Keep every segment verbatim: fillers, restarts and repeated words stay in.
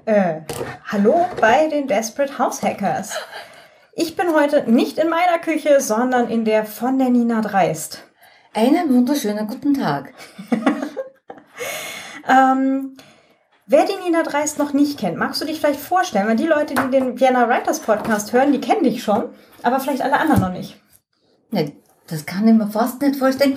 Äh, hallo bei den Desperate House Hackers. Ich bin heute nicht in meiner Küche, sondern in der von der Nina Dreist. Einen wunderschönen guten Tag. ähm, wer die Nina Dreist noch nicht kennt, magst du dich vielleicht vorstellen? Weil die Leute, die den Vienna Writers Podcast hören, die kennen dich schon, aber vielleicht alle anderen noch nicht. Nee, das kann ich mir fast nicht vorstellen.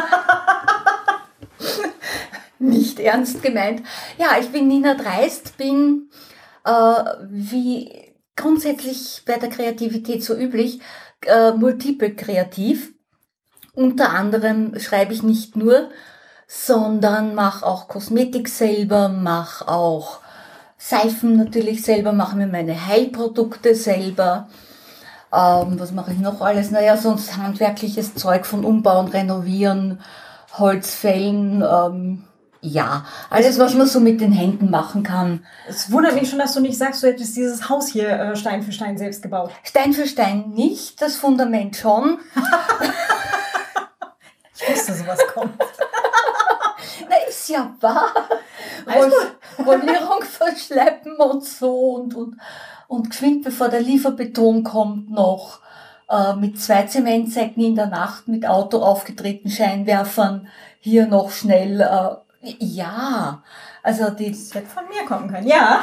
Nicht ernst gemeint. Ja, ich bin Nina Dreist, bin äh, wie grundsätzlich bei der Kreativität so üblich, äh, multiple kreativ. Unter anderem schreibe ich nicht nur, sondern mache auch Kosmetik selber, mache auch Seifen natürlich selber, mache mir meine Heilprodukte selber. Ähm, was mache ich noch alles? Naja, sonst handwerkliches Zeug von Umbauen, Renovieren, Holzfällen, ähm, ja, alles, was man so mit den Händen machen kann. Es wundert mich schon, dass du nicht sagst, du hättest dieses Haus hier äh, Stein für Stein selbst gebaut. Stein für Stein nicht, das Fundament schon. Ich wusste, sowas kommt. Na, ist ja wahr. Rollierung verschleppen und so und, und, und geschwind, bevor der Lieferbeton kommt, noch äh, mit zwei Zementsäcken in der Nacht mit Auto aufgetretenen Scheinwerfern hier noch schnell, äh, ja, also die... Das hätte von mir kommen können, ja.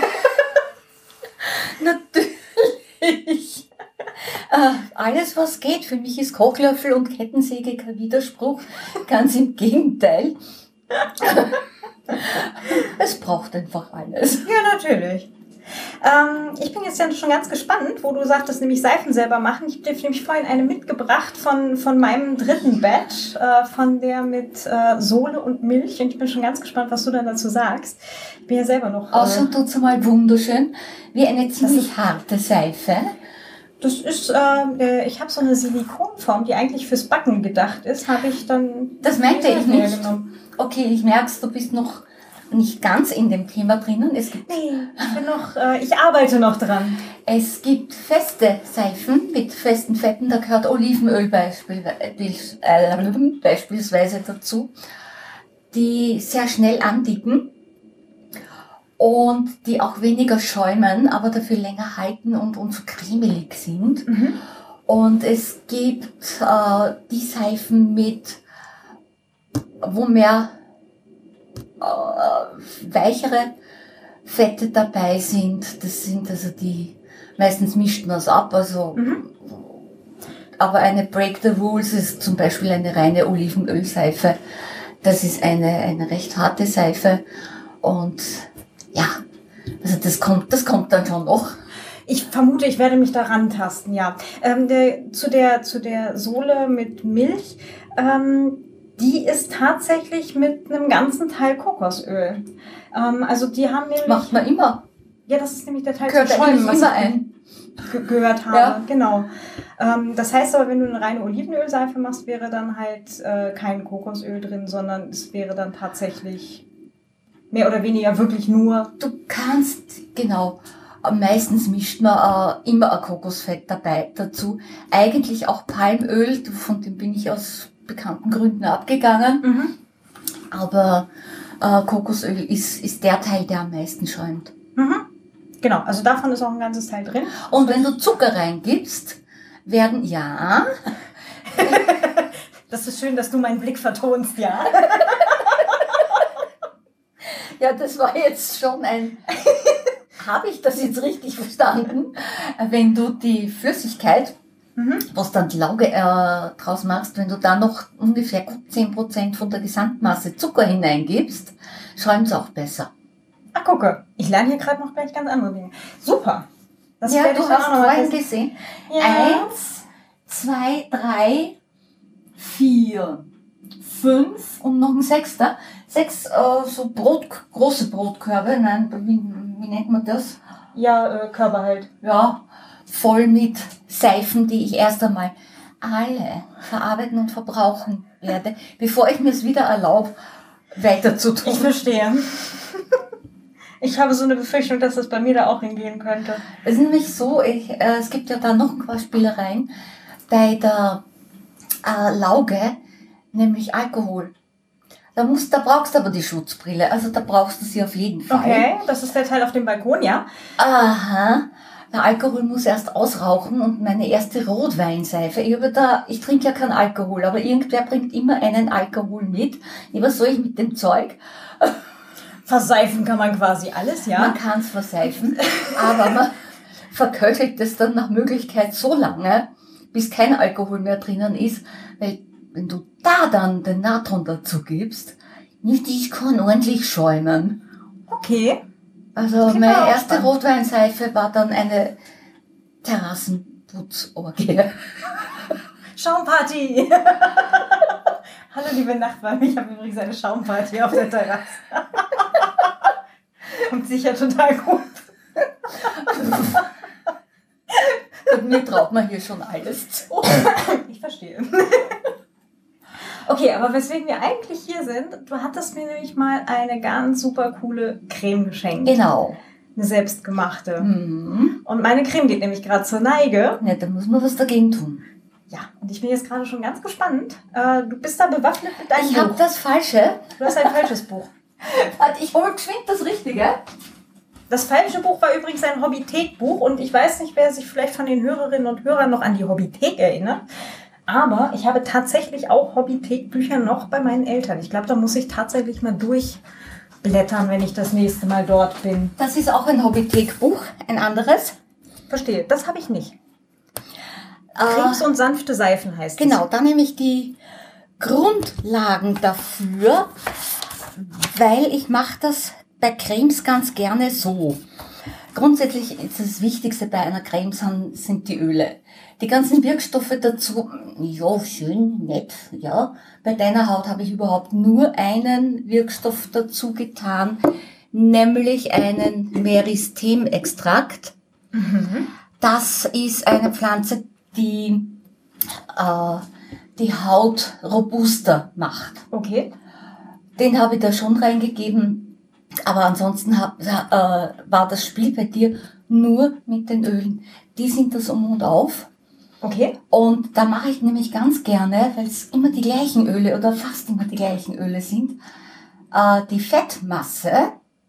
Natürlich. äh, alles, was geht. Für mich ist Kochlöffel und Kettensäge kein Widerspruch. Ganz im Gegenteil. Es braucht einfach alles. Ja, natürlich. Ähm, ich bin jetzt ja schon ganz gespannt, wo du sagtest, nämlich Seifen selber machen. Ich habe dir nämlich vorhin eine mitgebracht von, von meinem dritten Batch, äh, von der mit äh, Sohle und Milch. Und ich bin schon ganz gespannt, was du dann dazu sagst. Ich bin ja selber noch... Äh, Außerdem tut's mal wunderschön, wie eine ziemlich harte Seife. Das ist, äh, ich habe so eine Silikonform, die eigentlich fürs Backen gedacht ist, habe ich dann... Das meinte ich nicht. Genommen. Okay, ich merk's, du bist noch nicht ganz in dem Thema drinnen. Es gibt nee, ich bin noch, äh, ich arbeite noch dran. Es gibt feste Seifen mit festen Fetten, da gehört Olivenöl beispiel, äh, beispielsweise dazu, die sehr schnell andicken und die auch weniger schäumen, aber dafür länger halten und, und so cremelig sind. Mhm. Und es gibt äh, die Seifen mit, wo mehr äh, weichere Fette dabei sind. Das sind also die, meistens mischt man es ab, also, mhm. aber eine Break the Rules ist zum Beispiel eine reine Olivenölseife. Das ist eine, eine recht harte Seife und ja, also das kommt, das kommt dann schon noch. Ich vermute, ich werde mich daran tasten, ja. Ähm, der, zu der, zu der Sohle mit Milch, ähm, die ist tatsächlich mit einem ganzen Teil Kokosöl. Ähm, also die haben nämlich... Macht man immer. Ja, das ist nämlich der Teil Gehört zum Schäumen, was immer ich ein. Ge- gehört habe. Ja. Genau. Ähm, das heißt aber, wenn du eine reine Olivenölseife machst, wäre dann halt äh, kein Kokosöl drin, sondern es wäre dann tatsächlich mehr oder weniger wirklich nur... Du kannst, genau... Meistens mischt man äh, immer ein Kokosfett dabei dazu. Eigentlich auch Palmöl, von dem bin ich aus bekannten Gründen abgegangen. Mhm. Aber äh, Kokosöl ist, ist der Teil, der am meisten schäumt. Mhm. Genau, also davon ist auch ein ganzes Teil drin. Und wenn du Zucker reingibst, werden, ja... Das ist schön, dass du meinen Blick vertonst, ja. Ja, das war jetzt schon ein... Habe ich das jetzt richtig verstanden? Wenn du die Flüssigkeit, mhm. was dann die Lauge äh, draus machst, wenn du da noch ungefähr gut zehn Prozent von der Gesamtmasse Zucker hineingibst, schäumt es auch besser. Ach, gucke. Ich lerne hier gerade noch gleich ganz andere Dinge. Super. Das ja, du hast vorhin gesehen. Ja. Eins, zwei, drei, vier, fünf und noch ein Sechster. Sechs äh, so Brot, große Brotkörbe, nein, wie, wie nennt man das? Ja, äh, Körbe halt. Ja, voll mit Seifen, die ich erst einmal alle verarbeiten und verbrauchen werde, bevor ich mir es wieder erlaube, weiter zu tun. Ich verstehe. Ich habe so eine Befürchtung, dass das bei mir da auch hingehen könnte. Es ist nämlich so, ich, äh, es gibt ja da noch ein paar Spielereien bei der äh, Lauge, nämlich Alkohol. Da, musst, da brauchst du aber die Schutzbrille. Also da brauchst du sie auf jeden Fall. Okay, das ist der Teil auf dem Balkon, ja? Aha. Der Alkohol muss erst ausrauchen und meine erste Rotweinseife. Ich, habe da, ich trinke ja keinen Alkohol, aber irgendwer bringt immer einen Alkohol mit. Was soll ich mit dem Zeug? Verseifen kann man quasi alles, ja? Man kann es verseifen, aber man verköchelt es dann nach Möglichkeit so lange, bis kein Alkohol mehr drinnen ist, weil wenn du da dann den Natron dazu gibst, nicht ich kann ordentlich schäumen. Okay. Also meine erste Rotweinseife war dann eine Terrassenputzorgie. Schaumparty! Hallo liebe Nachbarn, ich habe übrigens eine Schaumparty auf der Terrasse. Kommt sicher total gut. Und mir traut man hier schon alles zu. Ich verstehe. Okay, aber weswegen wir eigentlich hier sind, du hattest mir nämlich mal eine ganz super coole Creme geschenkt. Genau. Eine selbstgemachte. Mhm. Und meine Creme geht nämlich gerade zur Neige. Ja, da muss man was dagegen tun. Ja, und ich bin jetzt gerade schon ganz gespannt. Äh, du bist da bewaffnet mit deinem Ich Buch. habe das Falsche. Du hast ein falsches Buch. Warte, ich hole geschwind das Richtige. Das falsche Buch war übrigens ein Hobbythek-Buch und ich weiß nicht, wer sich vielleicht von den Hörerinnen und Hörern noch an die Hobbythek erinnert. Aber ich habe tatsächlich auch Hobbythek-Bücher noch bei meinen Eltern. Ich glaube, da muss ich tatsächlich mal durchblättern, wenn ich das nächste Mal dort bin. Das ist auch ein Hobbythek-Buch, ein anderes. Verstehe, das habe ich nicht. Äh, Cremes und sanfte Seifen heißt es. Genau, da nehme ich die Grundlagen dafür, weil ich mache das bei Cremes ganz gerne so. Grundsätzlich ist das Wichtigste bei einer Creme sind, sind die Öle. Die ganzen Wirkstoffe dazu, ja, schön, nett, ja. Bei deiner Haut habe ich überhaupt nur einen Wirkstoff dazu getan, nämlich einen Meristem-Extrakt. Mhm. Das ist eine Pflanze, die äh, die Haut robuster macht. Okay. Den habe ich da schon reingegeben, aber ansonsten hab, äh, war das Spiel bei dir nur mit den Ölen. Die sind das um und auf. Okay. Und da mache ich nämlich ganz gerne, weil es immer die gleichen Öle oder fast immer die gleichen Öle sind, äh, die Fettmasse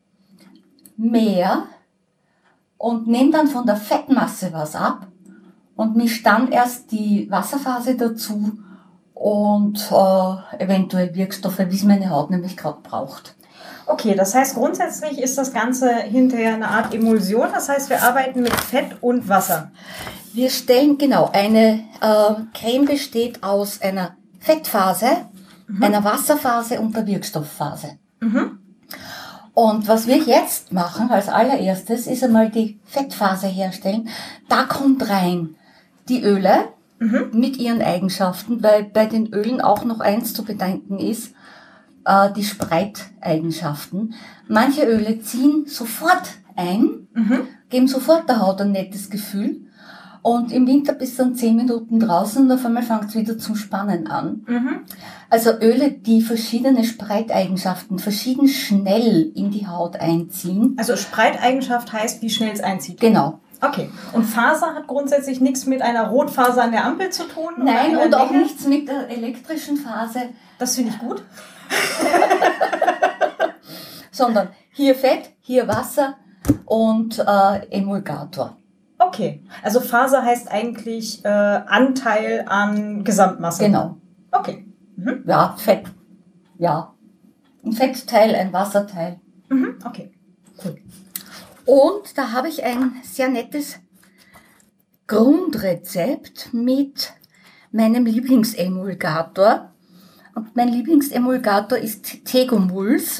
mehr und nehme dann von der Fettmasse was ab und mische dann erst die Wasserphase dazu und äh, eventuell Wirkstoffe, wie es meine Haut nämlich gerade braucht. Okay, das heißt grundsätzlich ist das Ganze hinterher eine Art Emulsion. Das heißt, wir arbeiten mit Fett und Wasser. Wir stellen, genau, eine äh, Creme besteht aus einer Fettphase, mhm. einer Wasserphase und der Wirkstoffphase. Mhm. Und was wir jetzt machen als allererstes, ist einmal die Fettphase herstellen. Da kommt rein die Öle mhm. mit ihren Eigenschaften, weil bei den Ölen auch noch eins zu bedenken ist, äh, die Spreiteigenschaften. Manche Öle ziehen sofort ein, mhm. geben sofort der Haut ein nettes Gefühl. Und im Winter bist du dann zehn Minuten draußen und auf einmal fängt es wieder zum Spannen an. Mhm. Also Öle, die verschiedene Spreiteigenschaften verschieden schnell in die Haut einziehen. Also Spreiteigenschaft heißt, wie schnell es einzieht? Genau. Okay. Und Faser hat grundsätzlich nichts mit einer Rotfaser an der Ampel zu tun? Nein, und auch nichts mit der elektrischen Phase. Das finde ich gut. Sondern hier Fett, hier Wasser und äh, Emulgator. Okay, also Faser heißt eigentlich äh, Anteil an Gesamtmasse. Genau. Okay. Mhm. Ja, Fett. Ja. Ein Fettteil, ein Wasserteil. Mhm. Okay, cool. Und da habe ich ein sehr nettes Grundrezept mit meinem Lieblingsemulgator. Und mein Lieblingsemulgator ist Tegomuls.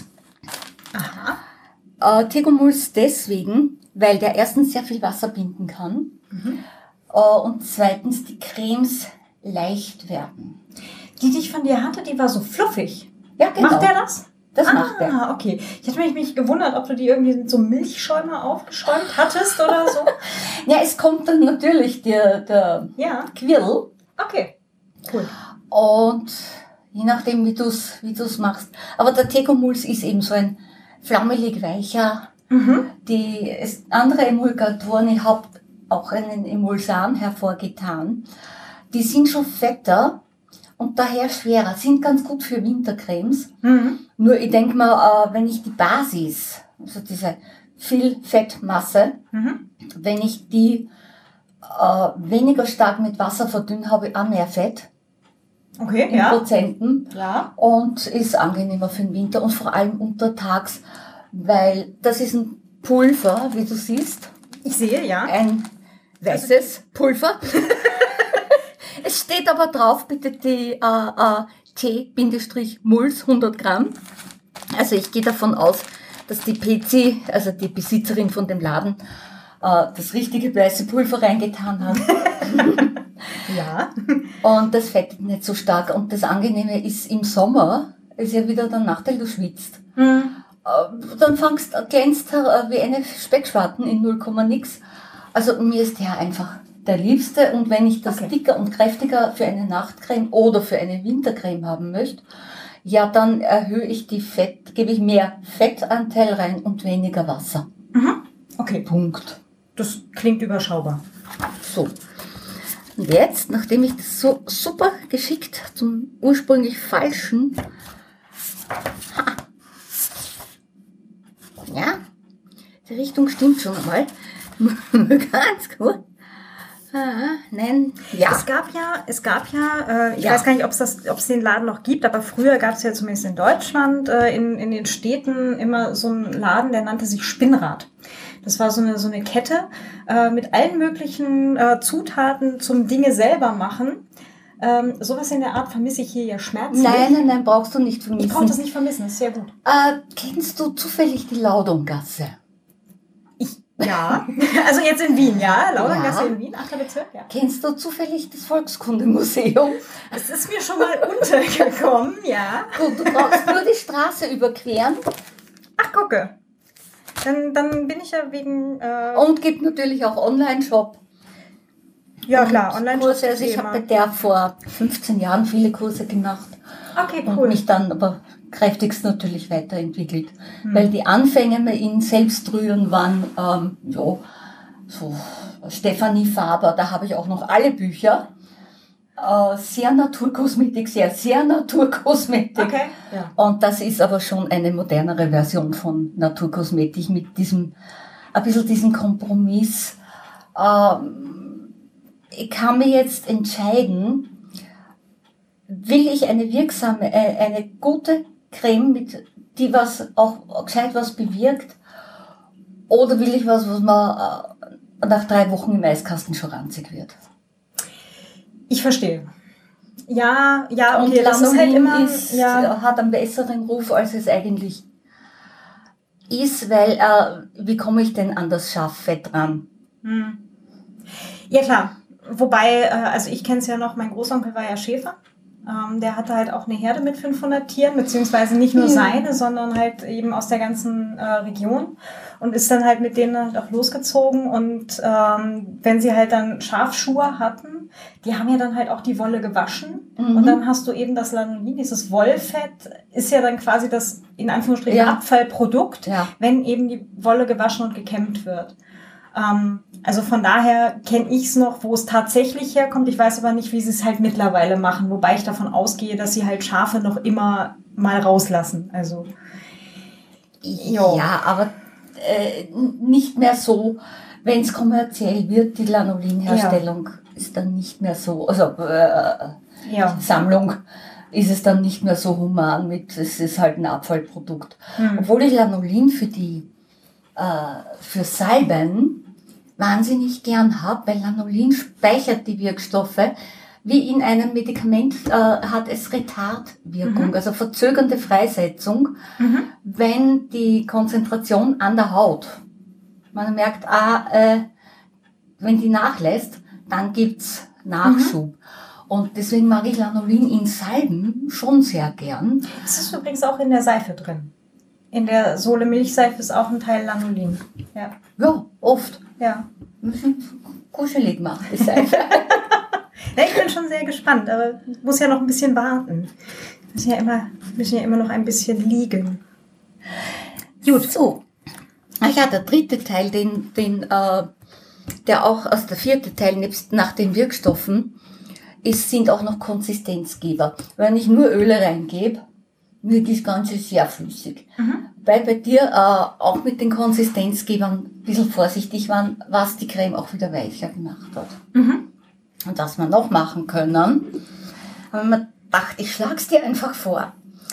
Aha. Äh, Tegomuls deswegen, weil der erstens sehr viel Wasser binden kann mhm. äh, und zweitens die Cremes leicht werden. Die, die ich von dir hatte, die war so fluffig. Ja, genau. Macht der das? Das ah, macht der. Ah, okay. Ich hatte mich, mich gewundert, ob du die irgendwie mit so Milchschäumer aufgeschäumt hattest oder so. Ja, es kommt dann natürlich der, der ja. Quirl. Okay, cool. Und je nachdem, wie du es wie du's machst. Aber der Tegomuls ist eben so ein flammelig weicher. Mhm. Die es, andere Emulgatoren, ich habe auch einen Emulsan hervorgetan. Die sind schon fetter und daher schwerer. Sind ganz gut für Wintercremes. Mhm. Nur ich denke mal, wenn ich die Basis, also diese viel Fettmasse, Mhm. wenn ich die äh, weniger stark mit Wasser verdünne, habe ich auch mehr Fett Okay, in ja. Prozenten Ja. und ist angenehmer für den Winter und vor allem untertags, weil das ist ein Pulver, wie du siehst, Ich sehe, ja. ein weißes Pulver. Es steht aber drauf, bitte die äh, äh, T-Muls hundert Gramm. Also ich gehe davon aus, dass die P C, also die Besitzerin von dem Laden, äh, das richtige weiße Pulver reingetan hat. Ja. Und das fettet nicht so stark. Und das Angenehme ist im Sommer, ist ja wieder der Nachteil, du schwitzt. Mhm. Äh, Dann fangst, glänzt äh, wie eine Speckschwarten in null Komma nix. Also mir ist der einfach der Liebste. Und wenn ich das Okay. dicker und kräftiger für eine Nachtcreme oder für eine Wintercreme haben möchte, ja, dann erhöhe ich die Fett, gebe ich mehr Fettanteil rein und weniger Wasser. Mhm. Okay, Punkt. das klingt überschaubar. So. Und jetzt, nachdem ich das so super geschickt zum ursprünglich falschen, ha, ja, die Richtung stimmt schon einmal, ganz gut. Ah, nein, ja. Es gab ja, es gab ja, äh, ich Ja. weiß gar nicht, ob es das, ob es den Laden noch gibt, aber früher gab es ja zumindest in Deutschland, äh, in, in den Städten immer so einen Laden, der nannte sich Spinnrad. Das war so eine, so eine Kette äh, mit allen möglichen äh, Zutaten zum Dinge selber machen. Ähm, sowas in der Art vermisse ich hier ja schmerzlich. Nein, nein, nein, brauchst du nicht Ich brauche das vermissen. nicht vermissen, das ist sehr gut. Äh, kennst du zufällig die Laudongasse? Ich, ja, also jetzt in Wien, ja, Lauderngasse Ja. in Wien, achter Bezirk, ja. Kennst du zufällig das Volkskundemuseum? Das ist mir schon mal untergekommen, ja. Gut, du brauchst nur die Straße überqueren Ach, gucke. Dann, dann bin ich ja wegen... Äh, und gibt natürlich auch Online-Shop. ja, klar, online Kurse. Also ich habe bei der vor fünfzehn Jahren viele Kurse gemacht Okay, und cool. mich dann aber kräftigst natürlich weiterentwickelt. Weil die Anfänge mir in Selbstrühren waren, ähm, ja, so Stefanie Faber, da habe ich auch noch alle Bücher. Äh, sehr Naturkosmetik, sehr, sehr Naturkosmetik. Okay, ja. Und das ist aber schon eine modernere Version von Naturkosmetik mit diesem, ein bisschen diesem Kompromiss. Ähm, ich kann mir jetzt entscheiden, will ich eine wirksame, äh, eine gute Creme, mit, die was auch gescheit was bewirkt, oder will ich was, was man äh, nach drei Wochen im Eiskasten schon ranzig wird? Ich verstehe. Ja, ja, Und okay, das ist halt Lanolin immer... ist, ja. hat einen besseren Ruf, als es eigentlich ist, weil, äh, wie komme ich denn an das Schaffett ran? Hm. Ja, klar. Wobei, äh, also ich kenne es ja noch, mein Großonkel war ja Schäfer. Ähm, der hatte halt auch eine Herde mit fünfhundert Tieren, beziehungsweise nicht nur Ja. seine, sondern halt eben aus der ganzen äh, Region und ist dann halt mit denen halt auch losgezogen. Und ähm, wenn sie halt dann Schafschuhe hatten, die haben ja dann halt auch die Wolle gewaschen. Mhm. Und dann hast du eben das Lanolin, dieses Wollfett ist ja dann quasi das in Anführungsstrichen Ja. Abfallprodukt, Ja. wenn eben die Wolle gewaschen und gekämmt wird. Ähm, also von daher kenne ich es noch, wo es tatsächlich herkommt. Ich weiß aber nicht, wie sie es halt mittlerweile machen, wobei ich davon ausgehe, dass sie halt Schafe noch immer mal rauslassen. Also Jo. Ja, aber äh, nicht mehr so, wenn es kommerziell wird, die Lanolinherstellung ist dann nicht mehr so, also äh, ja. Sammlung ist es dann nicht mehr so human mit, es ist halt ein Abfallprodukt. Hm. Obwohl ich Lanolin für die, äh, für Salben wahnsinnig gern habe, weil Lanolin speichert die Wirkstoffe, wie in einem Medikament äh, hat es Retardwirkung, Mhm. also verzögernde Freisetzung, Mhm. wenn die Konzentration an der Haut, man merkt, ah, äh, wenn die nachlässt, dann gibt's Nachschub. Und deswegen mag ich Lanolin in Salben schon sehr gern. Das ist übrigens auch in der Seife drin. In der Sohle Milchseife ist auch ein Teil Lanolin. Ja. Ja, oft. Ja. Kuschelig macht die Seife. Ja, ich bin schon sehr gespannt, aber ich muss ja noch ein bisschen warten. Wir müssen ja immer, müssen ja immer noch ein bisschen liegen. Gut. So. Ach ja, der dritte Teil, den, den, äh, der auch, also der vierte Teil nebst nach den Wirkstoffen, es sind auch noch Konsistenzgeber. Wenn ich nur Öle reingebe, wird das Ganze sehr flüssig. Mhm. Weil bei dir äh, auch mit den Konsistenzgebern ein bisschen vorsichtig waren, was die Creme auch wieder weicher gemacht hat. Mhm. Und was wir noch machen können, haben wir gedacht, ich schlag's dir einfach vor.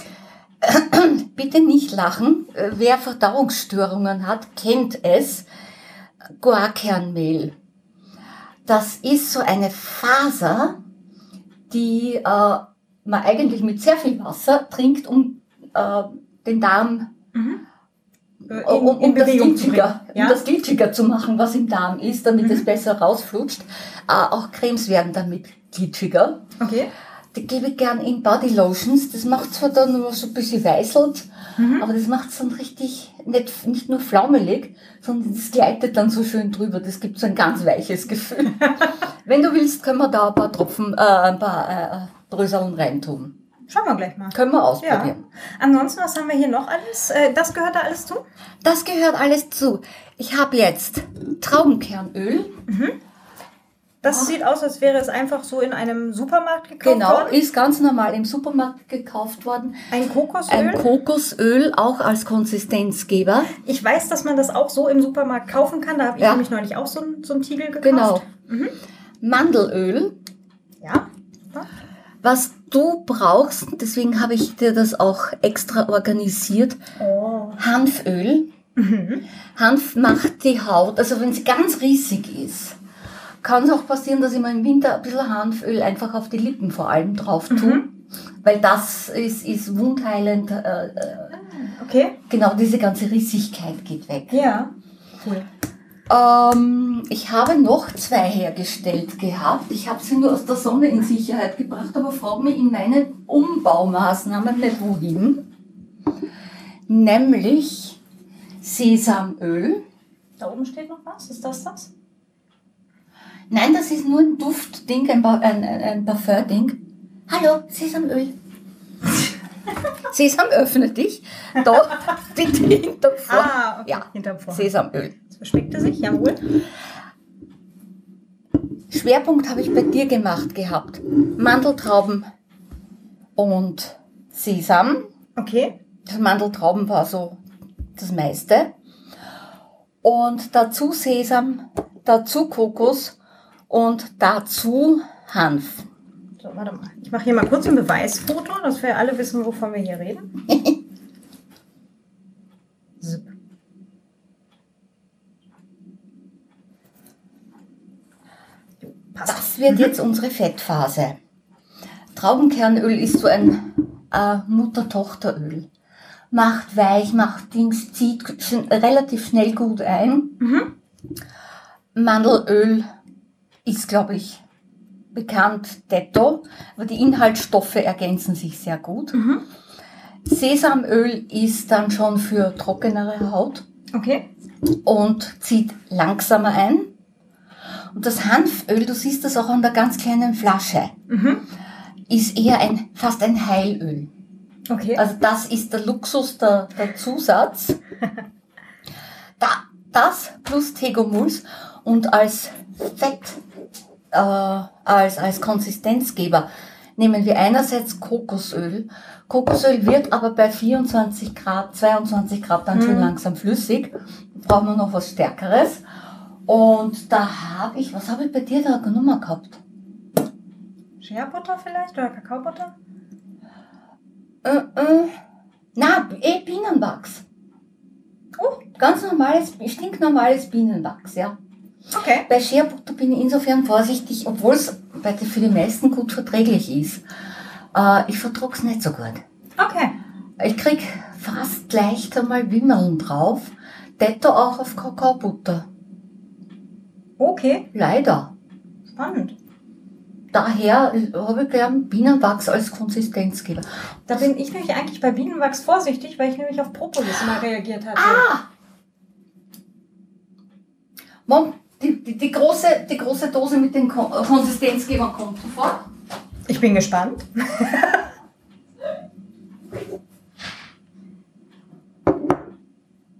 Bitte nicht lachen. Wer Verdauungsstörungen hat, kennt es. Guarkernmehl. Das ist so eine Faser, die äh, man eigentlich mit sehr viel Wasser trinkt, um äh, den Darm, mhm. in, um, um, in das glitschiger, ja? um das glitschiger zu machen, was im Darm ist, damit mhm. es besser rausflutscht. Äh, auch Cremes werden damit glitschiger. Okay. Die gebe ich gern in Body Lotions. Das macht zwar dann nur so ein bisschen weißelt, mhm. aber das macht es dann richtig, nicht, nicht nur flaumelig, sondern das gleitet dann so schön drüber. Das gibt so ein ganz weiches Gefühl. Wenn du willst, können wir da ein paar Tropfen, äh, ein paar äh, Bröseln reintun. Schauen wir gleich mal. Können wir ausprobieren. Ja. Ansonsten, was haben wir hier noch alles? Äh, das gehört da alles zu? Das gehört alles zu. Ich habe jetzt Traubenkernöl. Mhm. Das sieht aus, als wäre es einfach so in einem Supermarkt gekauft genau, worden. Genau, ist ganz normal im Supermarkt gekauft worden. Ein Kokosöl? Ein Kokosöl, auch als Konsistenzgeber. Ich weiß, dass man das auch so im Supermarkt kaufen kann. Da habe ich ja. nämlich neulich auch so ein, so ein Tiegel gekauft. Genau. Mhm. Mandelöl. Ja. ja. Was du brauchst, deswegen habe ich dir das auch extra organisiert. Oh. Hanföl. Mhm. Hanf macht die Haut, also wenn es ganz riesig ist, kann es auch passieren, dass ich mir im Winter ein bisschen Hanföl einfach auf die Lippen vor allem drauf tue. Mhm. Weil das ist, ist wundheilend. Äh, okay. Genau, diese ganze Rissigkeit geht weg. Ja, cool. Ähm, ich habe noch zwei hergestellt gehabt. Ich habe sie nur aus der Sonne in Sicherheit gebracht, aber frag mich in meinen Umbaumaßnahmen nicht wohin. Nämlich Sesamöl. Da oben steht noch was. Ist das das? Nein, das ist nur ein Duftding, ein, ba- ein, ein Parfum-Ding. Hallo, Sesamöl. Sesam, öffne dich. Da, bitte hinterm Vor. Ah, okay. Ja, hinterm Vor. Sesamöl. Das verspickt er sich, jawohl. Schwerpunkt habe ich bei dir gemacht gehabt. Mandeltrauben und Sesam. Okay. Das Mandeltrauben war so das meiste. Und dazu Sesam, dazu Kokos und dazu Hanf. So, warte mal. Ich mache hier mal kurz ein Beweisfoto, dass wir alle wissen, wovon wir hier reden. Zip. Das wird jetzt unsere Fettphase. Traubenkernöl ist so ein äh, Mutter-Tochter-Öl. Macht weich, macht Dings, zieht sch- relativ schnell gut ein. Mhm. Mandelöl ist, glaube ich, bekannt detto, aber die Inhaltsstoffe ergänzen sich sehr gut. Mhm. Sesamöl ist dann schon für trockenere Haut. Okay. Und zieht langsamer ein. Und das Hanföl, du siehst das auch an der ganz kleinen Flasche, mhm. ist eher ein, fast ein Heilöl. Okay. Also das ist der Luxus, der, der Zusatz. da, das plus Tegomulls und als Fett, äh, als, als Konsistenzgeber nehmen wir einerseits Kokosöl. Kokosöl wird aber bei vierundzwanzig Grad, zweiundzwanzig Grad dann mhm. schon langsam flüssig. Da brauchen wir noch was Stärkeres. Und da habe ich, was habe ich bei dir da genommen gehabt? Shea-Butter vielleicht oder Kakaobutter? Äh, äh, na, eh Bienenwachs. Oh, ganz normales, stinknormales Bienenwachs, ja. Okay. Bei Shea-Butter bin ich insofern vorsichtig, obwohl es für die meisten gut verträglich ist. Äh, ich vertrage es nicht so gut. Okay. Ich krieg fast leicht einmal Wimmeln drauf. Detto auch auf Kakaobutter. Okay. Leider. Spannend. Daher habe ich gern Bienenwachs als Konsistenzgeber. Da bin ich nämlich eigentlich bei Bienenwachs vorsichtig, weil ich nämlich auf Propolis immer reagiert hatte. Ah! Mom, die, die, die, große, die große Dose mit den Kon- Konsistenzgebern kommt sofort. Ich bin gespannt.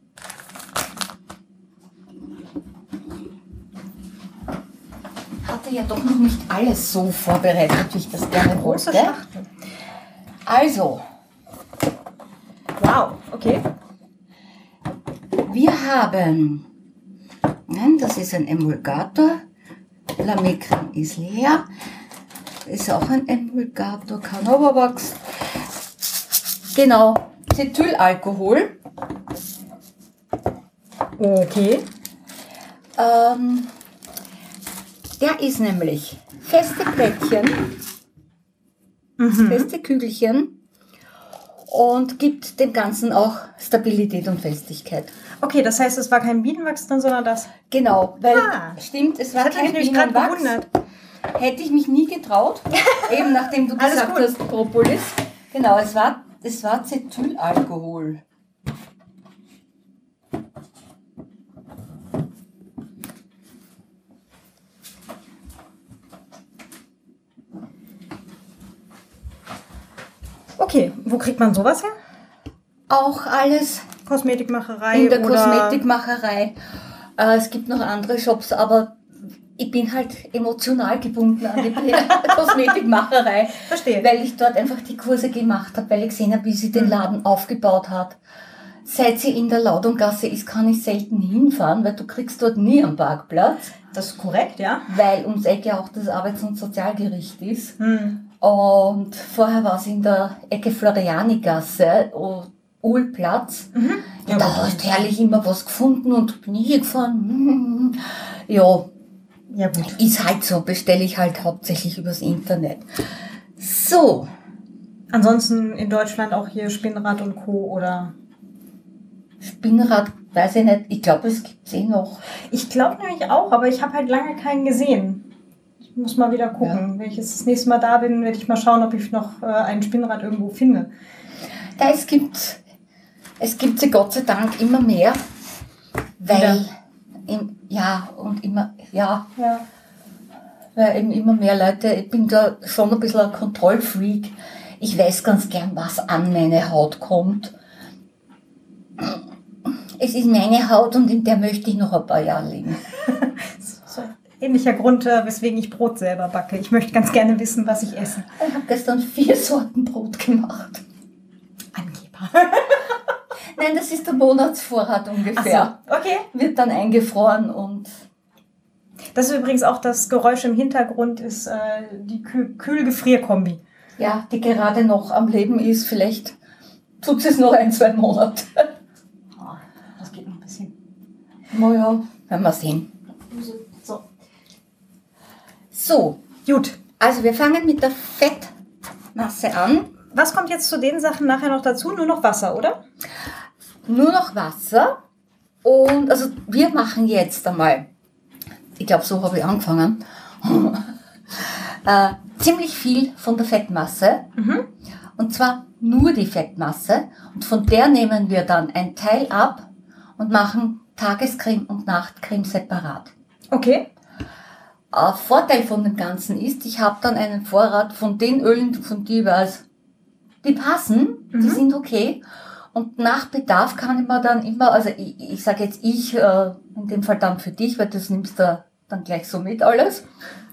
Hatte ja doch noch nicht alles so vorbereitet, wie ich das gerne Große wollte. Schachtel. Also, Wow, okay. wir haben, nein, das ist ein Emulgator, Lamicrim ist leer, ist auch ein Emulgator, Canovavax, genau, Cetylalkohol, Okay. ähm, der ist nämlich feste Plättchen, Mhm. feste Kügelchen und gibt dem Ganzen auch Stabilität und Festigkeit. Okay, das heißt, es war kein Bienenwachs drin, sondern das. Genau, weil, Ah. stimmt, es war Das hat mich kein nämlich gerade Bienenwachs. gewundert. Hätte ich mich nie getraut, eben nachdem du Alles gesagt gut. hast, Propolis. Genau, es war, es war Cetylalkohol. Okay, wo kriegt man sowas her? Auch alles Kosmetikmacherei in der oder... Kosmetikmacherei. Äh, es gibt noch andere Shops, aber ich bin halt emotional gebunden an die Kosmetikmacherei, Verstehe. weil ich dort einfach die Kurse gemacht habe, weil ich gesehen habe, wie sie den Laden aufgebaut hat. Seit sie in der Laudongasse ist, kann ich selten hinfahren, weil du kriegst dort nie einen Parkplatz, Das ist korrekt, ja. weil ums Ecke auch das Arbeits- und Sozialgericht ist. Hm. Und vorher war es in der Ecke Florianigasse, Uhlplatz. Mhm. Ja, Da gut. hast du herrlich immer was gefunden und bin hier gefahren. Ja, Ja, gut. ist halt so, bestelle ich halt hauptsächlich übers Internet. So, Ansonsten in Deutschland auch hier Spinnrad und Co. oder... Spinnrad, weiß ich nicht, ich glaube, es gibt es eh noch. Ich glaube nämlich auch, aber ich habe halt lange keinen gesehen. Ich muss mal wieder gucken. Wenn ich jetzt das nächste Mal da bin, werde ich mal schauen, ob ich noch äh, ein Spinnrad irgendwo finde. Da, es gibt, es gibt sie Gott sei Dank immer mehr, weil, im, ja, und immer, ja, Ja. weil eben immer mehr Leute, ich bin da schon ein bisschen ein Kontrollfreak. Ich weiß ganz gern, was an meine Haut kommt. Es ist meine Haut und in der möchte ich noch ein paar Jahre leben. So, ähnlicher Grund, äh, weswegen ich Brot selber backe. Ich möchte ganz gerne wissen, was ich esse. Ich habe gestern vier Sorten Brot gemacht. Angeber. Nein, das ist der Monatsvorrat ungefähr. Ach so, okay. Wird dann eingefroren und Das ist übrigens auch das Geräusch im Hintergrund, ist äh, die Kühl- Kühl-Gefrier-Kombi. ja, die gerade noch am Leben ist. Vielleicht tut es noch ein, zwei Monate. Oh, das geht noch ein bisschen. Naja, werden wir sehen. So. So, Gut. also wir fangen mit der Fettmasse an. Was kommt jetzt zu den Sachen nachher noch dazu? Nur noch Wasser, oder? Nur noch Wasser. Und also wir machen jetzt einmal, ich glaube, so habe ich angefangen, äh, ziemlich viel von der Fettmasse. Mhm. Und zwar nur die Fettmasse. Und von der nehmen wir dann ein Teil ab und machen Tagescreme und Nachtcreme separat. Okay. Äh, Vorteil von dem Ganzen ist, ich habe dann einen Vorrat von den Ölen, von die ich weiß, die passen, die Mhm. sind okay. Und nach Bedarf kann ich mir dann immer, also ich, ich sage jetzt ich, äh, in dem Fall dann für dich, weil das nimmst du dann gleich so mit alles,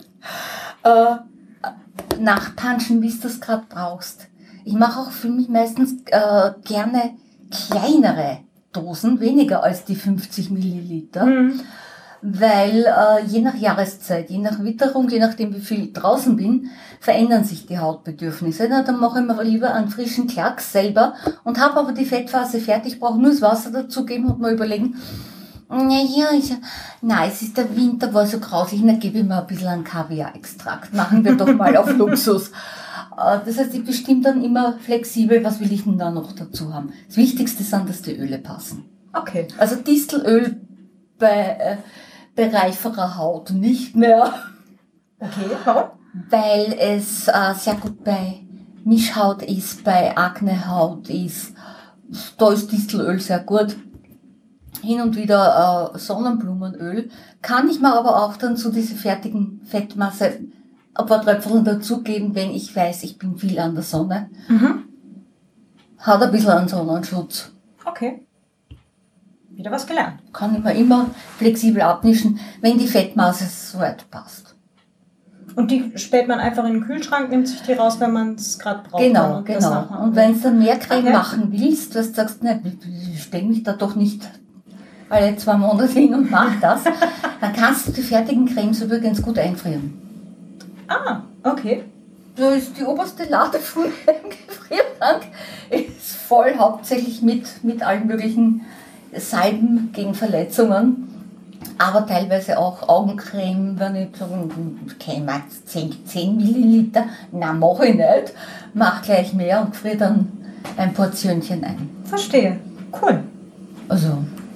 äh, nachpanschen, wie du das gerade brauchst. Ich mache auch für mich meistens äh, gerne kleinere Dosen, weniger als die fünfzig Milliliter. Mhm. Weil äh, je nach Jahreszeit, je nach Witterung, je nachdem wie viel ich draußen bin, verändern sich die Hautbedürfnisse. Na, dann mache ich mir lieber einen frischen Klacks selber und habe aber die Fettphase fertig, brauche nur das Wasser dazugeben und mal überlegen, naja, ich, nein, es ist der Winter, war so grausig, dann gebe ich mir ein bisschen einen Kaviar-Extrakt, machen wir doch mal auf Luxus. Äh, das heißt, ich bestimme dann immer flexibel, was will ich denn da noch dazu haben. Das Wichtigste sind, dass die Öle passen. Okay. Also Distelöl bei äh, bei reiferer Haut nicht mehr, Okay, warum? weil es äh, sehr gut bei Mischhaut ist, bei Aknehaut ist. Da ist Distelöl sehr gut. Hin und wieder äh, Sonnenblumenöl. Kann ich mir aber auch dann zu dieser fertigen Fettmasse ein paar Tröpfchen dazugeben, wenn ich weiß, ich bin viel an der Sonne. Mhm. Hat ein bisschen einen Sonnenschutz. Okay. Wieder was gelernt. Kann ich mir immer flexibel abmischen, wenn die Fettmasse soweit passt. Und die stellt man einfach in den Kühlschrank, nimmt sich die raus, wenn man es gerade braucht. Genau, und genau. Und wenn du dann mehr Creme okay. machen willst, dass du sagst, ne, ich stelle mich da doch nicht alle zwei Monate hin und mach das, dann kannst du die fertigen Cremes übrigens gut einfrieren. Ah, okay. Da ist die oberste Ladefuhr im Gefrierschrank ist voll, hauptsächlich mit, mit allen möglichen Salben gegen Verletzungen. Aber teilweise auch Augencreme, wenn ich so, okay, zehn Milliliter, na mache ich nicht, mach gleich mehr und friere dann ein Portionchen ein. Verstehe, cool. Also,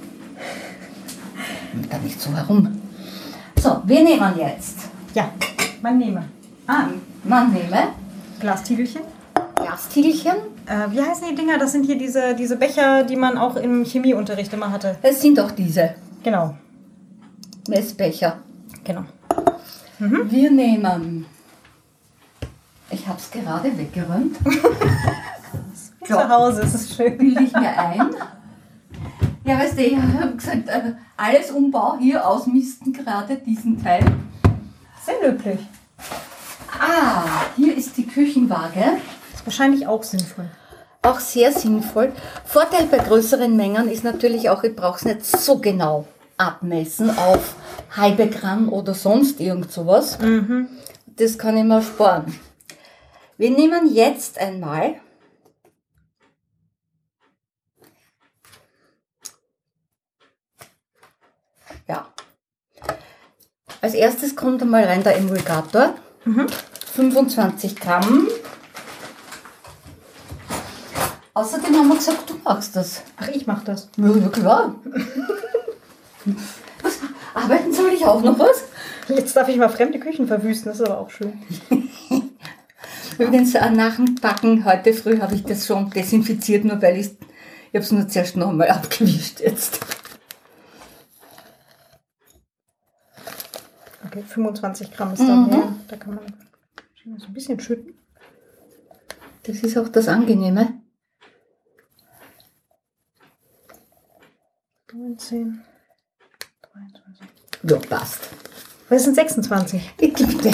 da nicht so herum. So, wir nehmen jetzt. Ja, man nehme. Ah, Man nehme Glastiegelchen. Glastiegelchen. Äh, wie heißen die Dinger? Das sind hier diese, diese Becher, die man auch im Chemieunterricht immer hatte. Das sind auch diese Genau, Messbecher. genau. Wir nehmen, ich habe es gerade weggeräumt, Zu Hause, es ist schön. bilde ich mir ein. Ja, weißt du, ich habe gesagt, äh, alles Umbau hier ausmisten gerade diesen Teil. Sehr löblich. Ah, hier ist die Küchenwaage. Ist wahrscheinlich auch sinnvoll. Auch sehr sinnvoll. Vorteil bei größeren Mengen ist natürlich auch, ich brauche es nicht so genau abmessen auf halbe Gramm oder sonst irgend sowas. Mhm. Das kann ich mir sparen. Wir nehmen jetzt einmal ja. Als erstes kommt einmal rein der Emulgator. Mhm. fünfundzwanzig Gramm. Außerdem haben wir gesagt, du machst das. Ach, ich mach das. Ja, ja klar. Was? Arbeiten soll ich auch noch was? Jetzt darf ich mal fremde Küchen verwüsten, das ist aber auch schön. Übrigens, äh, nach dem Backen heute früh habe ich das schon desinfiziert, nur weil ich, ich habe es nur zuerst noch einmal abgewischt jetzt. Okay, fünfundzwanzig Gramm ist dann Mhm. mehr. Da kann man schon so ein bisschen schütten. Das ist auch das Angenehme. neunzehn, dreiundzwanzig. Ja, passt. Was sind sechsundzwanzig? Bitte, bitte.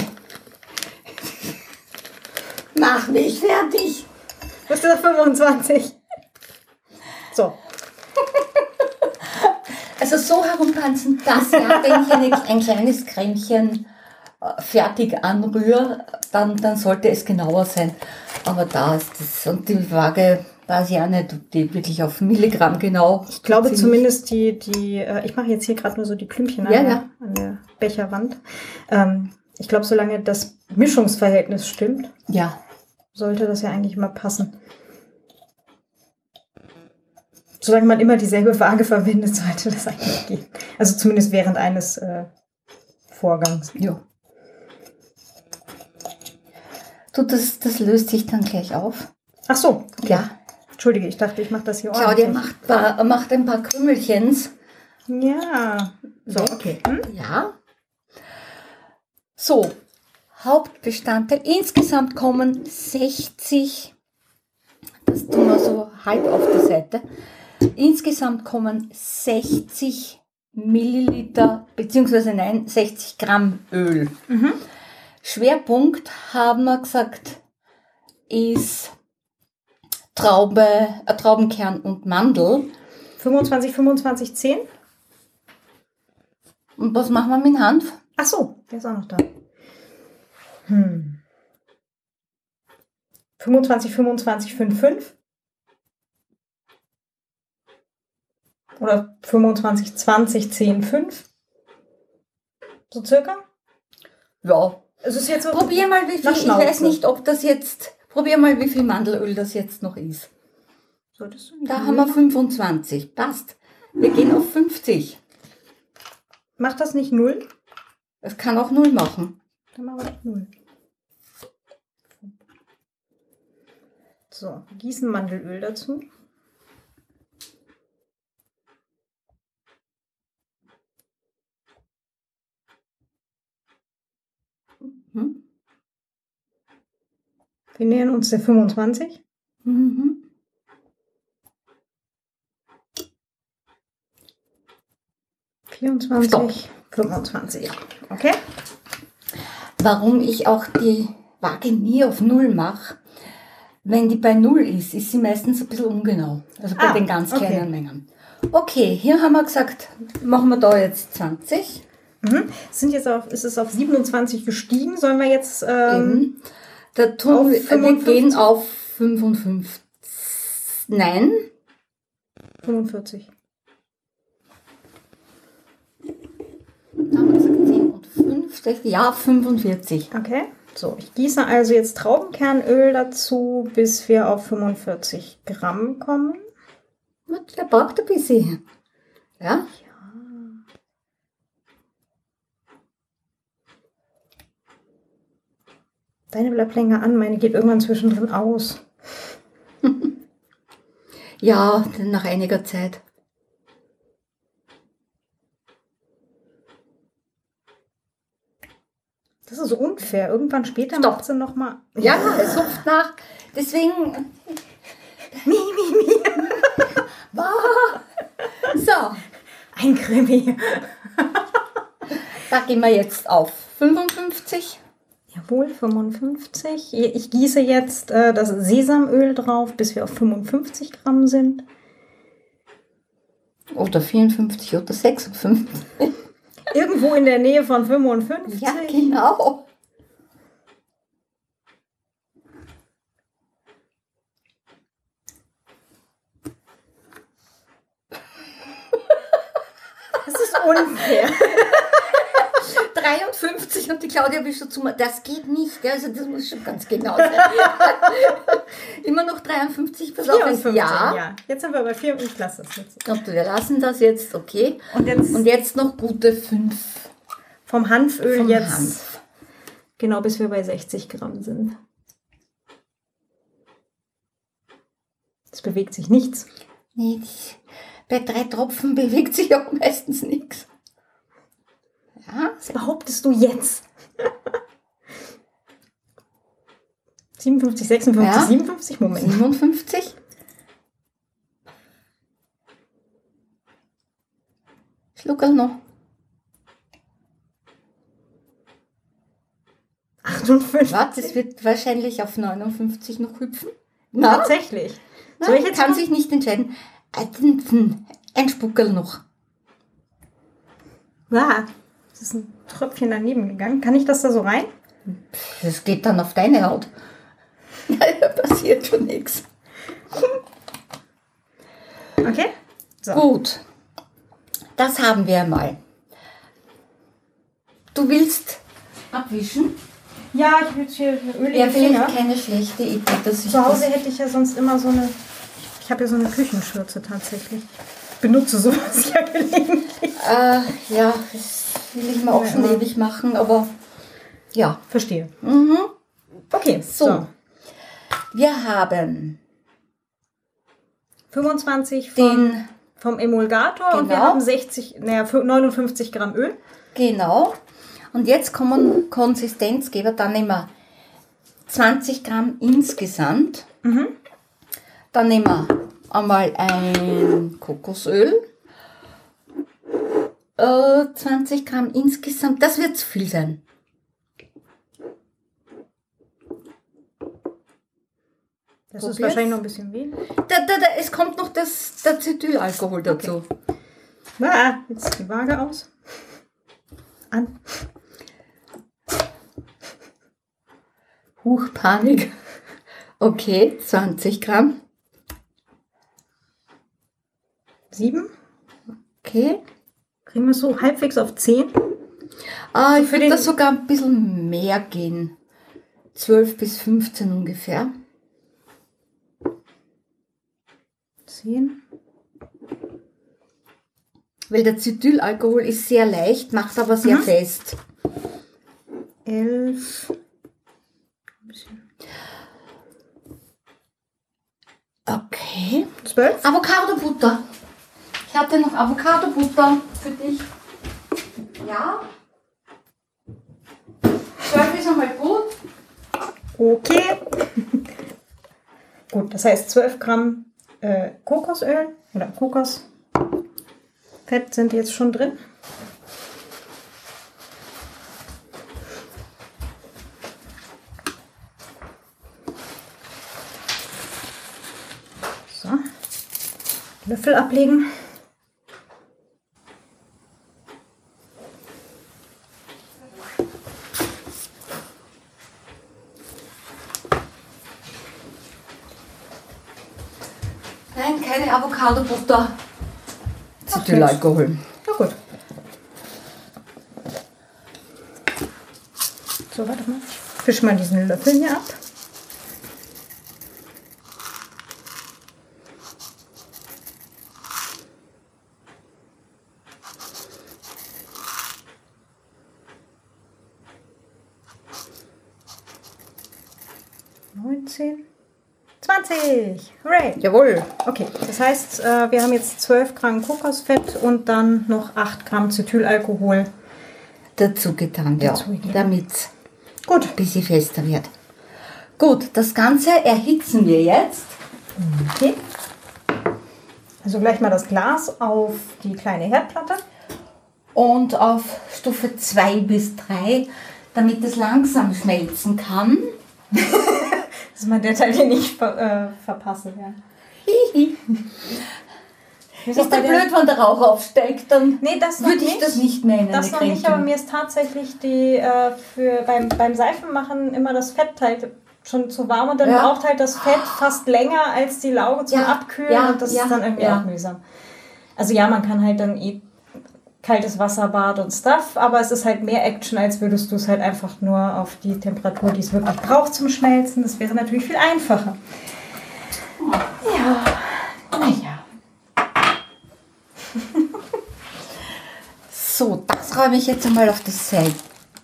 Mach mich fertig. Was ist das fünfundzwanzig? So. Also so herumtanzen, das ja, wenn ich eine, ein kleines Cremchen äh, fertig anrühre, dann, dann sollte es genauer sein. Aber da ist das, und die Waage weiß ich auch nicht, ob die wirklich auf Milligramm genau. Ich glaube ziemlich- zumindest die, die äh, ich mache jetzt hier gerade nur so die Klümpchen an, Ja, der, ja. an der Becherwand. Ähm, ich glaube, solange das Mischungsverhältnis stimmt, Ja, sollte das ja eigentlich immer passen. Solange man immer dieselbe Waage verwendet, sollte das eigentlich gehen. Also zumindest während eines äh, Vorgangs. ja. Du, das, das löst sich dann gleich auf. Ach so, okay. Ja. Entschuldige, ich dachte, ich mache das hier Claudia ordentlich. macht, paar, macht ein paar Krümelchens. Ja. So, Weg. okay. Hm? Ja. So, Hauptbestandteil. Insgesamt kommen sechzig, das tun wir so halb auf die Seite. Insgesamt kommen sechzig Milliliter, beziehungsweise nein, sechzig Gramm Öl. Mhm. Schwerpunkt, haben wir gesagt, ist Traube, äh, Traubenkern und Mandel. fünfundzwanzig, fünfundzwanzig, zehn. Und was machen wir mit dem Hanf? Ach so, der ist auch noch da. Hm. fünfundzwanzig, fünfundzwanzig, fünf, fünf. Oder fünfundzwanzig, zwanzig, zehn, fünf. So circa. Ja. Es ist jetzt so. Probier mal, wie viel, Nach ich Schnauze. weiß nicht, ob das jetzt, probier mal, wie viel Mandelöl das jetzt noch ist. Solltest du Da haben wir fünfundzwanzig, passt. Wir gehen auf fünfzig. Macht das nicht null? Das kann auch null machen. Dann machen wir null. So, gießen Mandelöl dazu. Hm? Wir nähern uns der fünfundzwanzig. Mhm. vierundzwanzig, Stopp. fünfundzwanzig. Okay. warum ich auch die Waage nie auf Null mache. Wenn die bei Null ist, ist sie meistens ein bisschen ungenau. Also bei Ah, den ganz okay. kleinen Mengen. Okay, hier haben wir gesagt, machen wir da jetzt zwanzig. Mhm. Sind jetzt auf, ist es auf siebenundzwanzig gestiegen? Sollen wir jetzt ähm, Eben. Da tun auf wir, wir fünfundfünfzig? gehen auf fünfundfünfzig. Nein. fünfundvierzig? Da haben wir gesagt zehn und fünf. Ja, fünfundvierzig. Okay. So, ich gieße also jetzt Traubenkernöl dazu, bis wir auf fünfundvierzig Gramm kommen. Der braucht ein bisschen. Ja? Deine bleibt länger an, meine geht irgendwann zwischendrin aus. Ja, nach einiger Zeit. Das ist unfair. Irgendwann später Stopp. macht sie nochmal. Ja, es hupft nach. Deswegen. Mi, mi, mi. So, Ein Krimi. da gehen wir jetzt auf fünfundfünfzig. Jawohl, fünfundfünfzig. Ich gieße jetzt äh, das Sesamöl drauf, bis wir auf fünfundfünfzig Gramm sind. Oder vierundfünfzig oder sechsundfünfzig. Irgendwo in der Nähe von fünfundfünfzig. Ja, genau. Das ist unfair. dreiundfünfzig und die Claudia will schon zu mir. Das geht nicht. Ja, also das muss schon ganz genau sein. Immer noch dreiundfünfzig. Pass auf, es- vierundfünfzig, ja. ja. Jetzt sind wir bei vier. Ich lasse das jetzt. Und wir lassen das jetzt, okay. Und jetzt, Und jetzt noch gute fünf vom Hanföl vom jetzt. Hanf. Genau, bis wir bei sechzig Gramm sind. Es bewegt sich nichts. Nee, die- bei drei Tropfen bewegt sich auch meistens nichts. Ja, Was behauptest du jetzt? siebenundfünfzig, sechsundfünfzig, Ja. siebenundfünfzig? Moment. siebenundfünfzig. Schluckerl noch. achtundfünfzig. Warte, es wird wahrscheinlich auf neunundfünfzig noch hüpfen. Na, Tatsächlich. na Soll ich jetzt kann mal- sich nicht entscheiden. Ein Spuckerl noch. Ah, das ist ein Tröpfchen daneben gegangen. Kann ich das da so rein? Das geht dann auf deine Haut. Naja, passiert schon nichts. Okay. So. Gut, das haben wir mal. Du willst abwischen? Ja, ich will jetzt hier ölige Ja, Finger. vielleicht keine schlechte Idee, dass ich Zu Hause das... hätte ich ja sonst immer so eine... Ich habe ja so eine Küchenschürze tatsächlich. Ich benutze sowas ja gelegentlich. Äh, ja, das will ich mir auch Ja, schon immer. ewig machen, aber ja. Verstehe. Mhm. Okay, So. so. Wir haben fünfundzwanzig vom, den, vom Emulgator und wir Genau. haben sechzig, naja, neunundfünfzig Gramm Öl. genau. Und jetzt kommen Konsistenzgeber, dann nehmen wir zwanzig Gramm insgesamt. Mhm. Dann nehmen wir einmal ein Kokosöl. Äh, zwanzig Gramm insgesamt, das wird zu viel sein. Das ist Probier's. wahrscheinlich noch ein bisschen wenig. Da, da, da, es kommt noch das, der Acetylalkohol dazu. Ah, jetzt die Waage aus. An. Huch, Panik. Okay, zwanzig Gramm. Sieben. Okay. Kriegen wir es so halbwegs auf zehn. Ah, ich für würde den- da sogar ein bisschen mehr gehen. zwölf bis fünfzehn ungefähr. zehn. Weil der Acetylalkohol ist sehr leicht, macht aber sehr Mhm. fest. elf. Okay. zwölf. Avocado-Butter. Ich hatte noch Avocado-Butter für dich. Ja. zwölf ist einmal gut. Okay. Gut, das heißt zwölf Gramm äh, Kokosöl oder Kokosfett sind jetzt schon drin. Löffel ablegen. Nein, keine Avocado-Butter. Acetylalkohol. Na gut. So, warte mal. Fisch mal diesen Löffel hier ab. neunzehn, zwanzig. Hooray. Jawohl. Okay, das heißt, äh, wir haben jetzt zwölf Gramm Kokosfett und dann noch acht Gramm Acetylalkohol dazu getan, ja, Dazugegeben. damit es Gut. ein bisschen fester wird. Gut, das Ganze erhitzen wir jetzt. Okay. Also gleich mal das Glas auf die kleine Herdplatte. Und auf Stufe zwei bis drei, damit es langsam schmelzen kann. Das ist mal der Teil, den ich ver äh, verpasse. Ja. Ist ja blöd, wenn der Rauch aufsteigt, dann nee, das noch würde ich nicht. das nicht mehr in eine Das noch Creme nicht, aber tun. mir ist tatsächlich die, äh, für, beim, beim Seifenmachen immer das Fett halt schon zu warm und dann Ja. braucht halt das Fett fast länger als die Lauge zum Ja, Abkühlen ja, und das ja, ist dann irgendwie ja. auch mühsam. Also ja, man kann halt dann eh kaltes Wasserbad und Stuff, aber es ist halt mehr Action, als würdest du es halt einfach nur auf die Temperatur, die es wirklich braucht zum Schmelzen. Das wäre natürlich viel einfacher. Ja, naja. So, das räume ich jetzt einmal auf die Seite,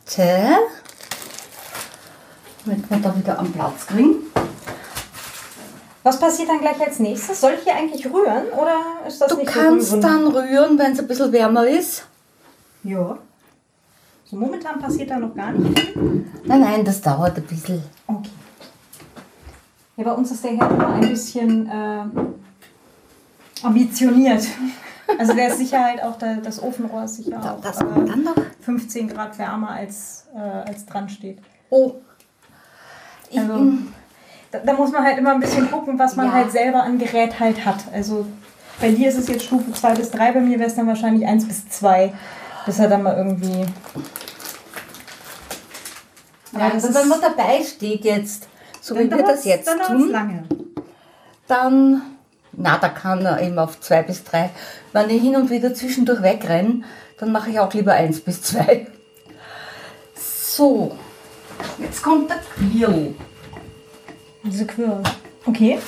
damit wir da wieder am Platz kriegen. Was passiert dann gleich als nächstes? Soll ich hier eigentlich rühren oder ist das Du nicht kannst so rühren? dann rühren, wenn es ein bisschen wärmer ist. Ja. So momentan passiert da noch gar nicht viel. Nein, nein, das dauert ein bisschen. Okay. Ja, bei uns ist der Herd immer ein bisschen äh, ambitioniert. Also der ist sicher halt auch, der, das Ofenrohr ist sicher auch Das äh, dann noch. fünfzehn Grad wärmer als, äh, als dran steht. Oh. Ich, Also, da, da muss man halt immer ein bisschen gucken, was man Ja. halt selber an Gerät halt hat. Also bei dir ist es jetzt Stufe zwei bis drei, bei mir wäre es dann wahrscheinlich eins bis zwei, bis er dann mal irgendwie... ja, das also ist- wenn man dabei steht jetzt, so wie wir das jetzt dann dauert's tun, lange. dann, na, da kann er eben auf zwei bis drei. Wenn ich hin und wieder zwischendurch wegrenne, dann mache ich auch lieber eins bis zwei. So, jetzt kommt der Quirl. Diese Quirl. Okay.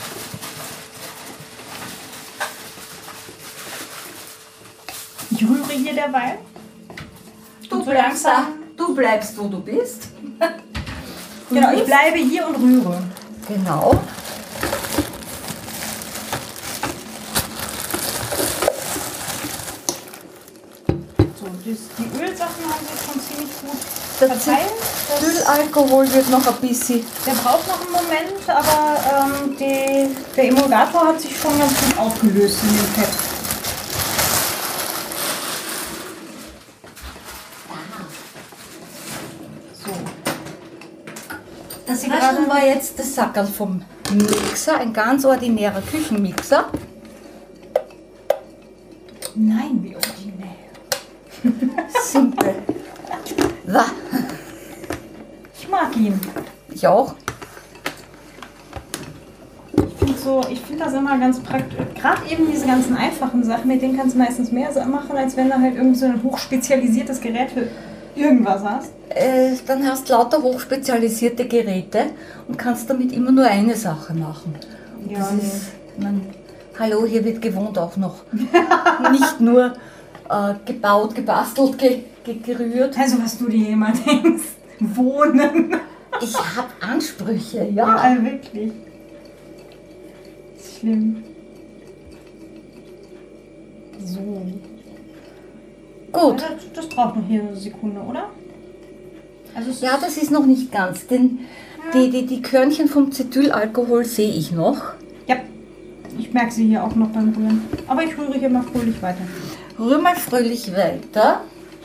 Ich rühre hier derweil. Du Und so bleibst da, langsam- du bleibst, wo du bist. Genau, ich bleibe hier und rühre. Genau. So, das, die Ölsachen haben wir schon ziemlich gut Der verteilt. Das, Ölalkohol wird noch ein bisschen. der braucht noch einen Moment, aber ähm, die, der Emulgator hat sich schon ganz gut aufgelöst in dem Fett. So. Das gerade- war jetzt das Sackerl vom Mixer, ein ganz ordinärer Küchenmixer. Nein, wie originell. Simpel. Wa, Ich mag ihn. ich auch. Ich finde so, ich finde das immer ganz praktisch. Gerade eben diese ganzen einfachen Sachen, mit denen kannst du meistens mehr so machen, als wenn du halt irgend so ein hochspezialisiertes Gerät für irgendwas hast. Äh, dann hast du lauter hochspezialisierte Geräte und kannst damit immer nur eine Sache machen. Und Ja, das nee. ist, man, hallo, hier wird gewohnt auch noch. Nicht nur äh, gebaut, gebastelt, ge, ge, gerührt. Also was du dir immer denkst. Wohnen. Ich habe Ansprüche, Ja, ja. also wirklich. Schlimm. So. Gut. Ja, das, das braucht noch hier eine Sekunde, oder? Also es Ja, das ist noch nicht ganz, denn die, die, die Körnchen vom Acetylalkohol sehe ich noch. ja, ich merke sie hier auch noch beim Rühren. Aber ich rühre hier mal fröhlich weiter. Rühr mal fröhlich weiter.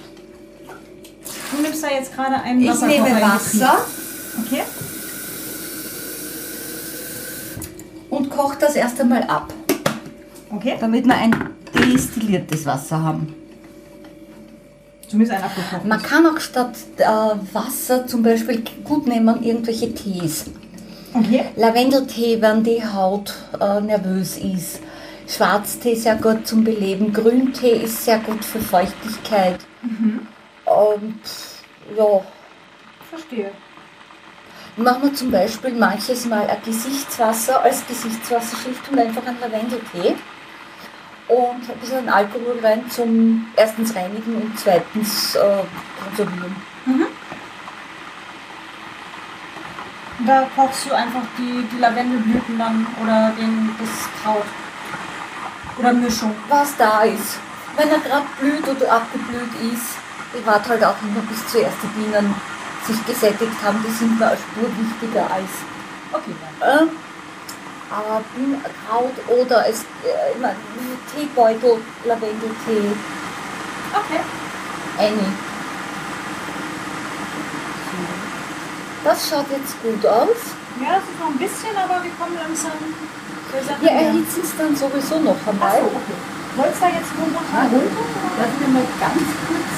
Du nimmst da jetzt gerade einen Ich Wasserkocher nehme in die Wasser Küche. Okay. und koche das erst einmal ab. Okay. Damit wir ein destilliertes Wasser haben. Zumindest ein abgekochtes. Man kann auch statt äh, Wasser zum Beispiel gut nehmen irgendwelche Tees. Okay. Lavendeltee, wenn die Haut äh, nervös ist. Schwarztee sehr gut zum Beleben. Grüntee ist sehr gut für Feuchtigkeit. Mhm. Und ja. Verstehe. Machen wir zum Beispiel manches Mal ein Gesichtswasser als Gesichtswasser schlicht und einfach einen Lavendeltee. Und ein bisschen Alkohol rein zum erstens reinigen und zweitens äh, konservieren. Mhm. Da kochst du einfach die, die Lavendelblüten dann oder den, das Kraut. Oder Mischung. Was da ist. Wenn er gerade blüht oder abgeblüht ist, ich warte halt auch immer, bis zuerst die Bienen sich gesättigt haben. Die sind mir eine Spur wichtiger als Okay. äh, aber Bienenkraut oder es, äh, ich mein, Teebeutel, Lavendeltee. Okay. Eine. Das schaut jetzt gut aus. Ja, das ist noch ein bisschen, aber wir kommen langsam. Wir erhitzen es dann sowieso noch einmal. Achso, okay. Wolltest du da jetzt wo noch mal runter? Lass mich mal ganz kurz.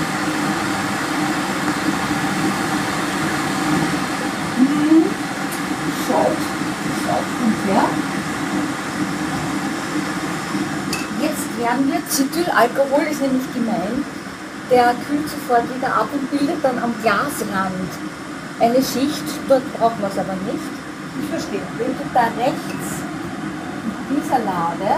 Hm. Schaut. Schaut gut her. Jetzt werden wir, Cetylalkohol ist nämlich gemein, der kühlt sofort wieder ab und bildet dann am Glasrand eine Schicht. Dort brauchen wir es aber nicht. Ich verstehe. Wenn du da rechts in dieser Lade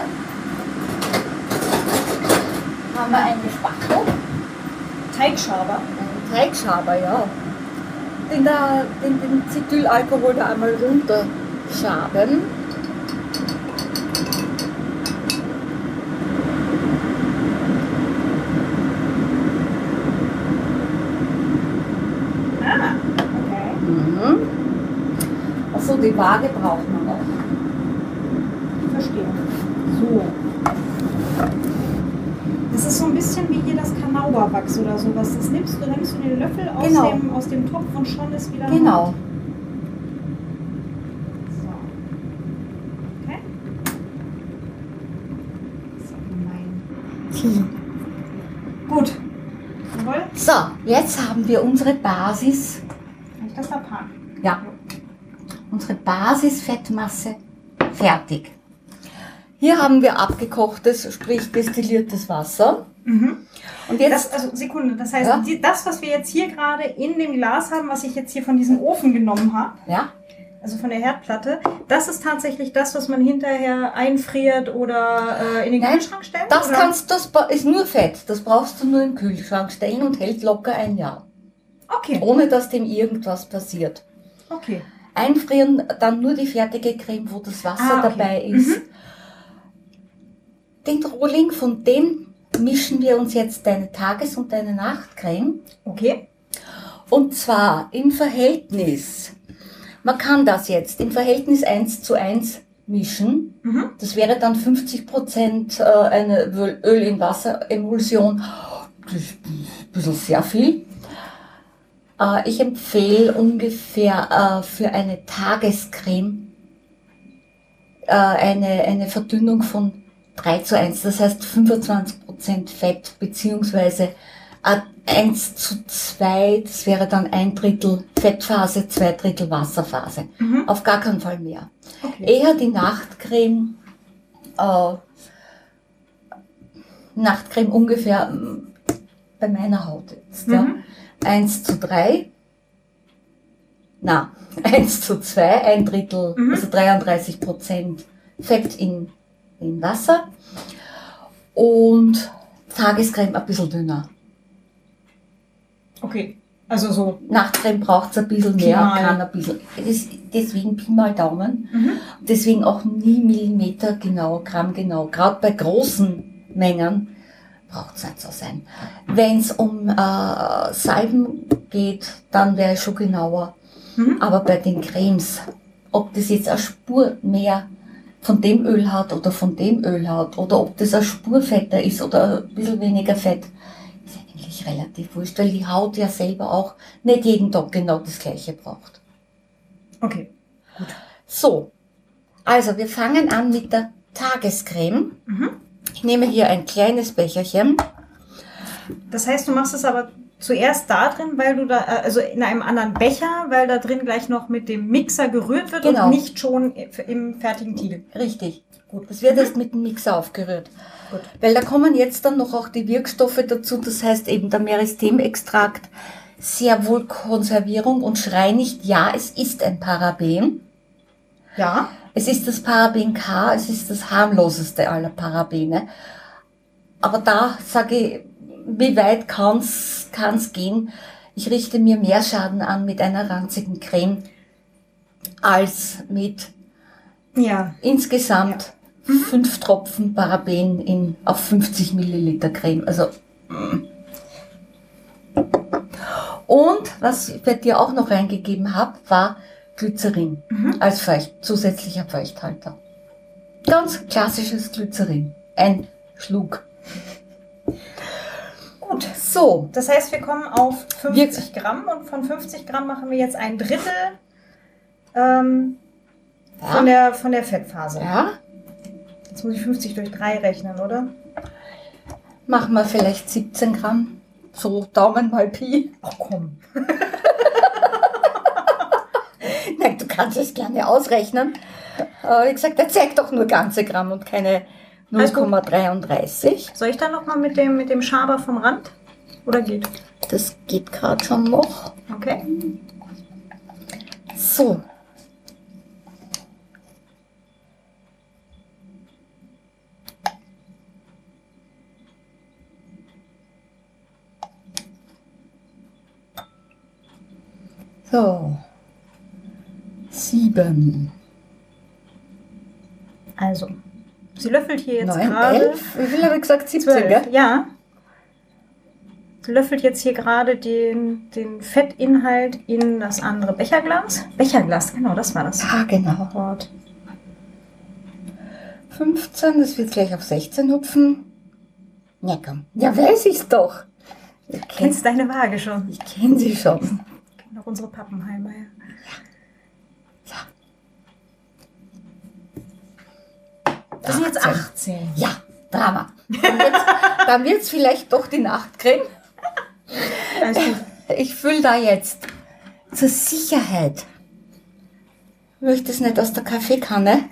haben wir eine Spachtel, Teigschaber. einen Teigschaber, ja. Den, da, den, den Cetylalkohol da einmal runterschaben. Ah, okay. Mhm. Achso, die Waage braucht man noch. Ich verstehe. So. Das ist so ein bisschen wie hier das Kanauberwachs oder sowas. Das nimmst du, nimmst du den Löffel aus, Genau. dem, aus dem Topf und schon ist wieder... Genau. So. Okay. So, gemein. Gut. Jawohl. So, jetzt haben wir unsere Basis. Kann ich das da parken? Ja. Unsere Basisfettmasse fertig. Hier haben wir abgekochtes, sprich destilliertes Wasser. Mhm. Und jetzt, Das, also Sekunde, das heißt, Ja. die, das, was wir jetzt hier gerade in dem Glas haben, was ich jetzt hier von diesem Ofen genommen habe, ja, also von der Herdplatte, das ist tatsächlich das, was man hinterher einfriert oder äh, in den Nein, Kühlschrank stellt? das oder? kannst, das ba- ist nur Fett. Das brauchst du nur im Kühlschrank stellen und hält locker ein Jahr. Okay, Ohne dass dem irgendwas passiert. okay. Einfrieren, dann nur die fertige Creme, wo das Wasser Ah, okay. dabei ist. Mhm. Den Rohling, von dem mischen wir uns jetzt deine Tages- und deine Nachtcreme. Okay. Und zwar im Verhältnis. Man kann das jetzt im Verhältnis eins zu eins mischen. Mhm. Das wäre dann fünfzig Prozent äh, eine Öl Öl in Wasser Emulsion. Das ist ein bisschen sehr viel. Äh, ich empfehle ungefähr äh, für eine Tagescreme äh, eine, eine Verdünnung von drei zu eins. Das heißt fünfundzwanzig Prozent Fett beziehungsweise eins zu zwei, das wäre dann ein Drittel Fettphase, zwei Drittel Wasserphase. Mhm. Auf gar keinen Fall mehr. Okay. Eher die Nachtcreme, äh, Nachtcreme ungefähr mm, bei meiner Haut jetzt, ja, Mhm. eins zu drei, na, eins zu zwei, ein Drittel, Mhm. also dreiunddreißig Prozent Fett in, in Wasser und Tagescreme ein bisschen dünner. Okay. Also so. Nachtcreme braucht es ein bisschen Pi mehr, mal. kann ein bisschen, das, deswegen Pi mal Daumen. Mhm. Deswegen auch nie Millimeter genau, Gramm genau. Gerade bei großen Mengen braucht es nicht so sein. Wenn es um äh, Salben geht, dann wäre ich schon genauer. Mhm. Aber bei den Cremes, ob das jetzt eine Spur mehr von dem Öl hat oder von dem Öl hat oder ob das eine Spur fetter ist oder ein bisschen weniger Fett, ist eigentlich relativ wurscht, weil die Haut ja selber auch nicht jeden Tag genau das Gleiche braucht. Okay. So, also wir fangen an mit der Tagescreme. Mhm. Ich nehme hier ein kleines Becherchen. Das heißt, du machst es aber zuerst da drin, weil du da, also in einem anderen Becher, weil da drin gleich noch mit dem Mixer gerührt wird Genau. und nicht schon im fertigen Tiegel. Richtig. Gut. Das wird Mhm. erst mit dem Mixer aufgerührt. Gut. Weil da kommen jetzt dann noch auch die Wirkstoffe dazu. Das heißt eben der Meristemextrakt, sehr wohl Konservierung und schrei nicht, ja, es ist ein Paraben. Ja. Es ist das Paraben K, es ist das harmloseste aller Parabene. Aber da sage ich, wie weit kann's kann's gehen? Ich richte mir mehr Schaden an mit einer ranzigen Creme als mit Ja. insgesamt fünf Tropfen Paraben in auf fünfzig Milliliter Creme. Also mm. Und was ich bei dir auch noch reingegeben habe, war Glycerin Mhm. als Feucht, zusätzlicher Feuchthalter. Ganz klassisches Glycerin. Ein Schluck. Gut. So, Das heißt, wir kommen auf fünfzig Gramm und von fünfzig Gramm machen wir jetzt ein Drittel ähm, von, der, von der Fettphase. ja, Jetzt muss ich fünfzig durch drei rechnen, oder? machen wir vielleicht siebzehn Gramm. So Daumen mal Pi. Ach komm. Nein, du kannst es gerne ausrechnen. Aber wie gesagt, er zeigt doch nur ganze Gramm und keine null Komma dreiunddreißig. Soll ich dann nochmal mit dem, mit dem Schaber vom Rand? Oder geht? Das geht gerade schon noch. Okay. So. So. Sieben. Also, sie löffelt hier jetzt Neun, gerade. elf. Wie viel habe ich gesagt? siebzehn, zwölf. gell? Ja. Sie löffelt jetzt hier gerade den, den Fettinhalt in das andere Becherglas. Becherglas, genau, das war das Ja, genau. Wort. fünfzehn, das wird gleich auf sechzehn hupfen. Ja, komm. Ja, weiß ich's doch. Ich kenn, Kennst du deine Waage schon? ich kenn sie schon. Noch unsere Pappenheimer. Ja. So. Das sind jetzt achtzehn. achtzehn. Ja, Drama. Dann wird's, dann wird's vielleicht doch die Nachtcreme. Alles gut. Ich fülle da jetzt zur Sicherheit. Ich möchte es nicht aus der Kaffeekanne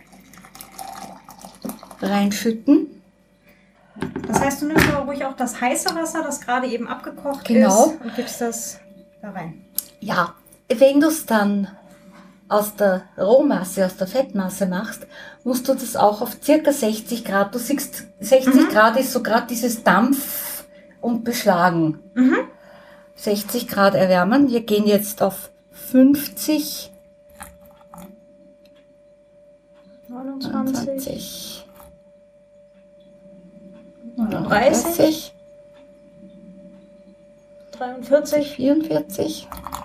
reinschütten. Das heißt, du nimmst aber ruhig auch das heiße Wasser, das gerade eben abgekocht Genau. ist, und gibst das da rein. Ja, wenn du es dann aus der Rohmasse, aus der Fettmasse machst, musst du das auch auf circa sechzig Grad. Du siehst, sechzig Mhm. Grad ist so gerade dieses Dampf und Beschlagen. Mhm. sechzig Grad erwärmen. Wir gehen jetzt auf fünfzig, neunundzwanzig, neunundzwanzig, neununddreißig, dreiundvierzig, vierundvierzig,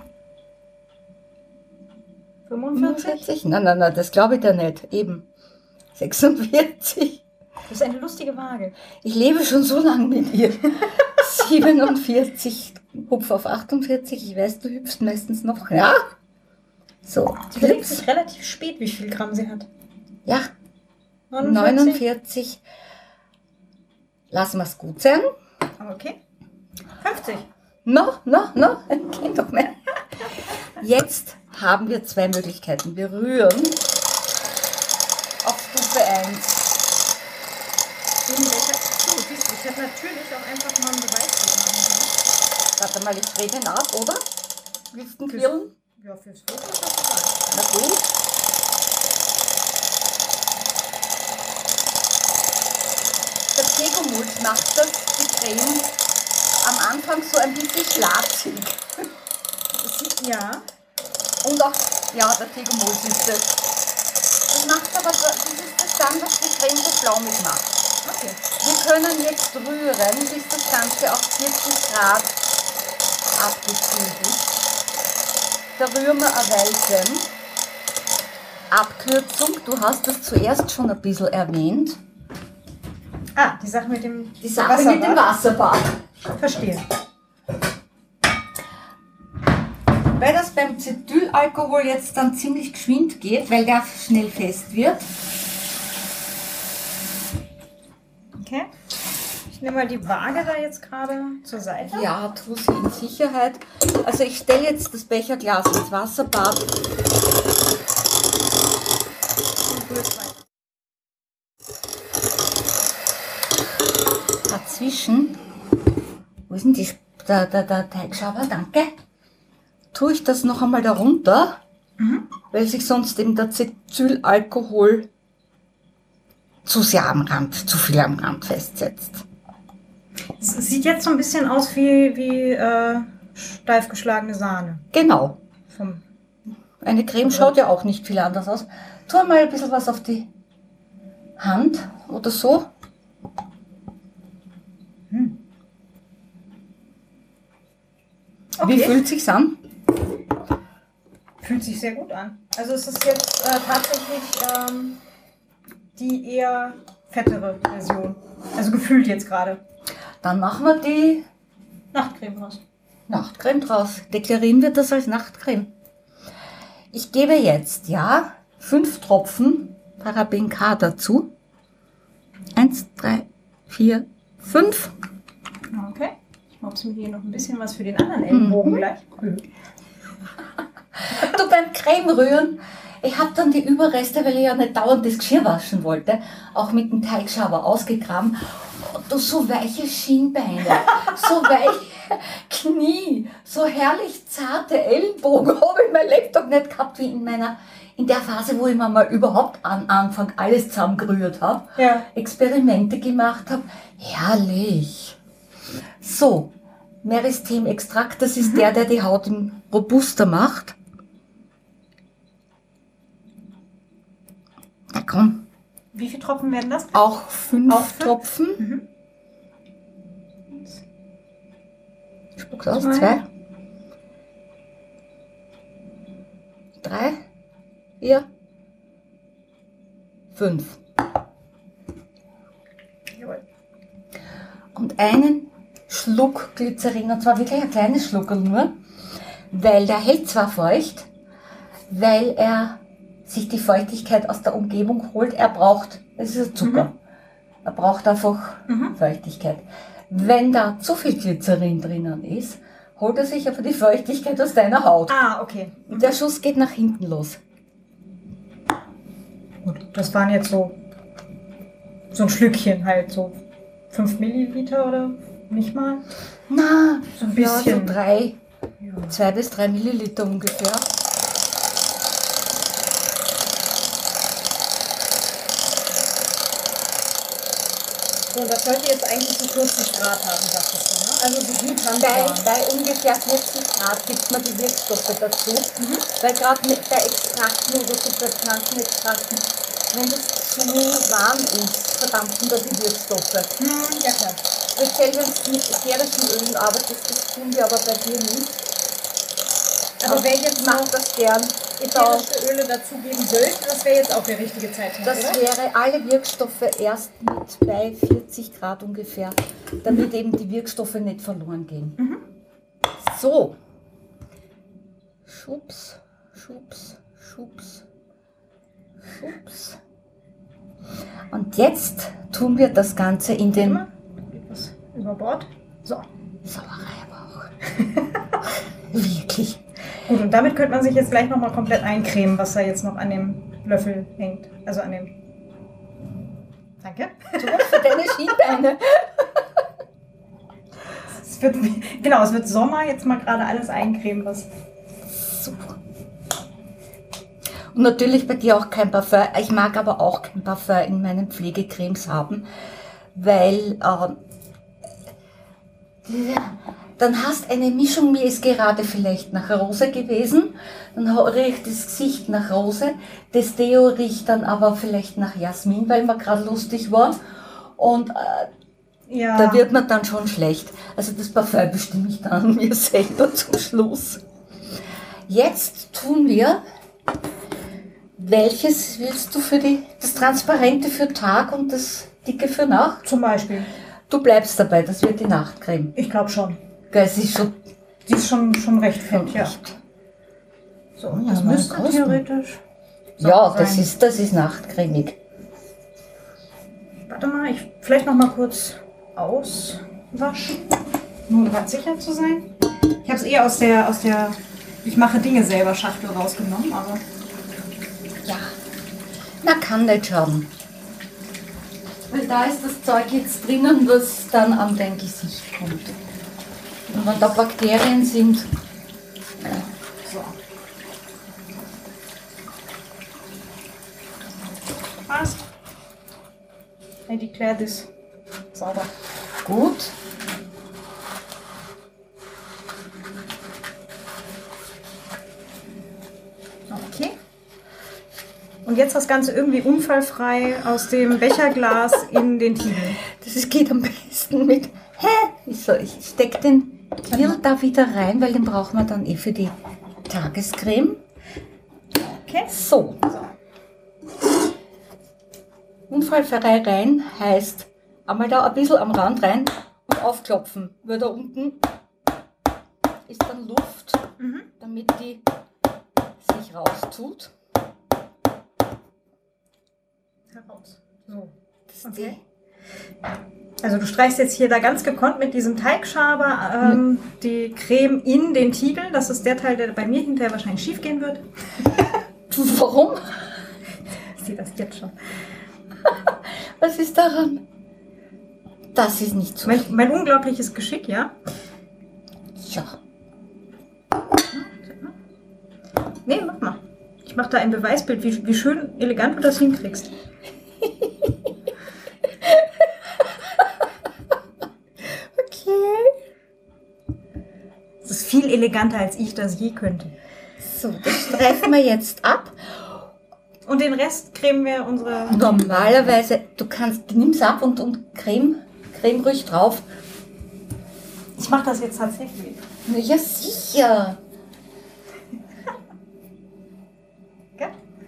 fünfundvierzig. fünfundvierzig. Nein, nein, nein, das glaube ich dir nicht. Eben. sechsundvierzig. Das ist eine lustige Waage. Ich lebe schon so lange mit ihr. siebenundvierzig, hupf auf achtundvierzig. Ich weiß, du hüpfst meistens noch. Ja. So, Sie überlegt hüpf. sich relativ spät, wie viel Gramm sie hat. Ja, neunundvierzig. neunundvierzig. Lassen wir es gut sein. Okay. fünfzig. No, no, no, geht doch mehr. Jetzt haben wir zwei Möglichkeiten. Wir rühren auf Stufe eins. In welcher... So, siehst du, ich hätte natürlich auch einfach mal einen Beweis machen Warte mal, ich drehe den ab, oder? Willst du ihn quirlen? können. Ja, fürs Foto ist das egal. Na gut. Der Tegomulch macht das, die Creme, am Anfang so ein bisschen schlatzig. Das sieht, ja. Und auch, ja, der Tegomulch ist das. Das macht aber, das ist das dann, was die Creme so flaumig macht. Okay. Wir können jetzt rühren, bis das Ganze auf vierzig Grad abgekühlt ist. Da rühren wir ein Weilchen. Abkürzung, du hast es zuerst schon ein bisschen erwähnt. Ah, die Sache mit dem Die Sache mit dem Wasserbad. Verstehe. Weil das beim Cetylalkohol jetzt dann ziemlich geschwind geht, weil der schnell fest wird, Okay. Ich nehme mal die Waage da jetzt gerade zur Seite. Ja, tu sie in Sicherheit. Also ich stelle jetzt das Becherglas ins Wasserbad. Dazwischen, wo ist denn die, der, der, der Teigschaber? Danke. Tue ich das noch einmal darunter, mhm. weil sich sonst eben der Acetylalkohol zu sehr am Rand, zu viel am Rand festsetzt. Es sieht jetzt so ein bisschen aus wie, wie äh, steif geschlagene Sahne. Genau. Vom Eine Creme schaut ja auch nicht viel anders aus. Tu mal ein bisschen was auf die Hand oder so. Hm. Okay. Wie fühlt sich's an? Fühlt sich sehr gut an. Also es ist jetzt äh, tatsächlich ähm, die eher fettere Version. Also gefühlt jetzt gerade. Dann machen wir die Nachtcreme draus. Nachtcreme draus. Deklarieren wir das als Nachtcreme. Ich gebe jetzt, ja, fünf Tropfen Paraben K dazu. Eins, drei, vier, fünf. Okay. Ich mache mir hier noch ein bisschen was für den anderen Ellenbogen mhm. gleich. Mhm. Du beim Creme rühren, ich habe dann die Überreste, weil ich ja nicht dauernd das Geschirr waschen wollte, auch mit dem Teigschaber ausgegraben. Und du, so weiche Schienbeine, so weiche Knie, so herrlich zarte Ellenbogen habe ich mein Laptop nicht gehabt wie in meiner, in der Phase, wo ich mir mal überhaupt am Anfang alles zusammengerührt habe, ja. Experimente gemacht habe. Herrlich. So, Meristem-Extrakt, das ist mhm. der, der die Haut robuster macht. Na komm. Wie viele Tropfen werden das? Auch fünf, Auch fünf? Tropfen. Mhm. Spuck's aus. Zwei. Drei. Vier. Fünf. Jawohl. Und einen Schluck Glycerin, und zwar wirklich ein kleines Schluckerl nur, weil der hält zwar feucht, weil er sich die Feuchtigkeit aus der Umgebung holt. Er braucht, es ist ein Zucker, mhm. er braucht einfach mhm. Feuchtigkeit. Wenn da zu viel Glycerin drinnen ist, holt er sich aber die Feuchtigkeit aus deiner Haut. Ah, okay. Und der Schuss geht nach hinten los. Gut, das waren jetzt so, so ein Schlückchen halt, so fünf Milliliter oder nicht mal? Na, so ein bisschen. Ja, so drei, ja. zwei bis drei Milliliter ungefähr. So, das sollte jetzt eigentlich so vierzig Grad haben, sagtest du, ne? Also so gut haben bei, bei ungefähr vierzig Grad gibt man die Wirkstoffe dazu. Mhm. Weil gerade mit bei Extrakten oder Superpflanzenextrakten, wenn das zu warm ist, verdampfen da die Wirkstoffe. Mhm, ja klar. Speziell wenn es mit ätherischen Ölen arbeitet, das tun wir aber bei dir nicht. Aber wer jetzt macht das gern. ätherische Öle dazugeben sollte, das wäre jetzt auch der richtige Zeitpunkt, Das oder? wäre alle Wirkstoffe erst mit bei vierzig Grad ungefähr, damit mhm. eben die Wirkstoffe nicht verloren gehen. Mhm. So. Schubs, schubs, schubs, schubs. Und jetzt tun wir das Ganze in den... Geht was über Bord. So. Sauerei aber auch. Wirklich. Gut, und damit könnte man sich jetzt gleich nochmal komplett eincremen, was da jetzt noch an dem Löffel hängt. Also an dem... Danke. So, für deine Schienbeine. Es wird, genau, es wird Sommer, jetzt mal gerade alles eincremen, was... Super. Und natürlich bei dir auch kein Parfum. Ich mag aber auch kein Parfum in meinen Pflegecremes haben, weil... Äh, dann hast eine Mischung, mir ist gerade vielleicht nach Rose gewesen, dann riecht das Gesicht nach Rose, das Deo riecht dann aber vielleicht nach Jasmin, weil man gerade lustig war und äh, ja. Da wird man dann schon schlecht. Also das Parfum bestimme ich dann mir selber zum Schluss. Jetzt tun wir, welches willst du für die, das Transparente für Tag und das Dicke für Nacht? Zum Beispiel. Du bleibst dabei, das wird die Nachtcreme. Ich glaube schon. Es ist schon, die ist schon, schon recht fett, ja. So, oh, das ja, müsste theoretisch. Ja, das ist, das ist nachtcremig. warte mal, ich vielleicht noch mal kurz auswaschen, nur um ganz sicher zu sein. Ich habe es eher aus der, aus der Ich mache Dinge selber Schachtel rausgenommen, aber... Ja, na kann nicht schaden. Weil da ist das Zeug jetzt drinnen, was dann an dein Gesicht kommt. Und wenn da Bakterien sind... Ja. So. Passt. I declare this sauber. Gut. Okay. Und jetzt das Ganze irgendwie unfallfrei aus dem Becherglas in den Tiegel. Das ist- geht am besten mit... Hä? So, ich stecke den Tiegel da wieder rein, weil den brauchen wir dann eh für die Tagescreme. Okay. So. Unfallfrei rein heißt einmal da ein bisschen am Rand rein und aufklopfen. Weil da unten ist dann Luft, Mhm. damit die sich raustut. Heraus. So. Das Okay. Also du streichst jetzt hier da ganz gekonnt mit diesem Teigschaber ähm, die Creme in den Tiegel. Das ist der Teil, der bei mir hinterher wahrscheinlich schief gehen wird. Die, warum? Ich sehe das jetzt schon. Was ist daran? Das ist nicht so. Mein, mein unglaubliches Geschick, ja? Ja. Nee, mach mal. Ich mach da ein Beweisbild, wie, wie schön elegant du das hinkriegst. Okay. Das ist viel eleganter, als ich das je könnte. So, das streifen wir jetzt ab. Und den Rest cremen wir unsere... Normalerweise, du kannst, du nimmst ab und, und Creme, Creme ruhig drauf. Ich mache das jetzt tatsächlich. Ja, sicher. Gell?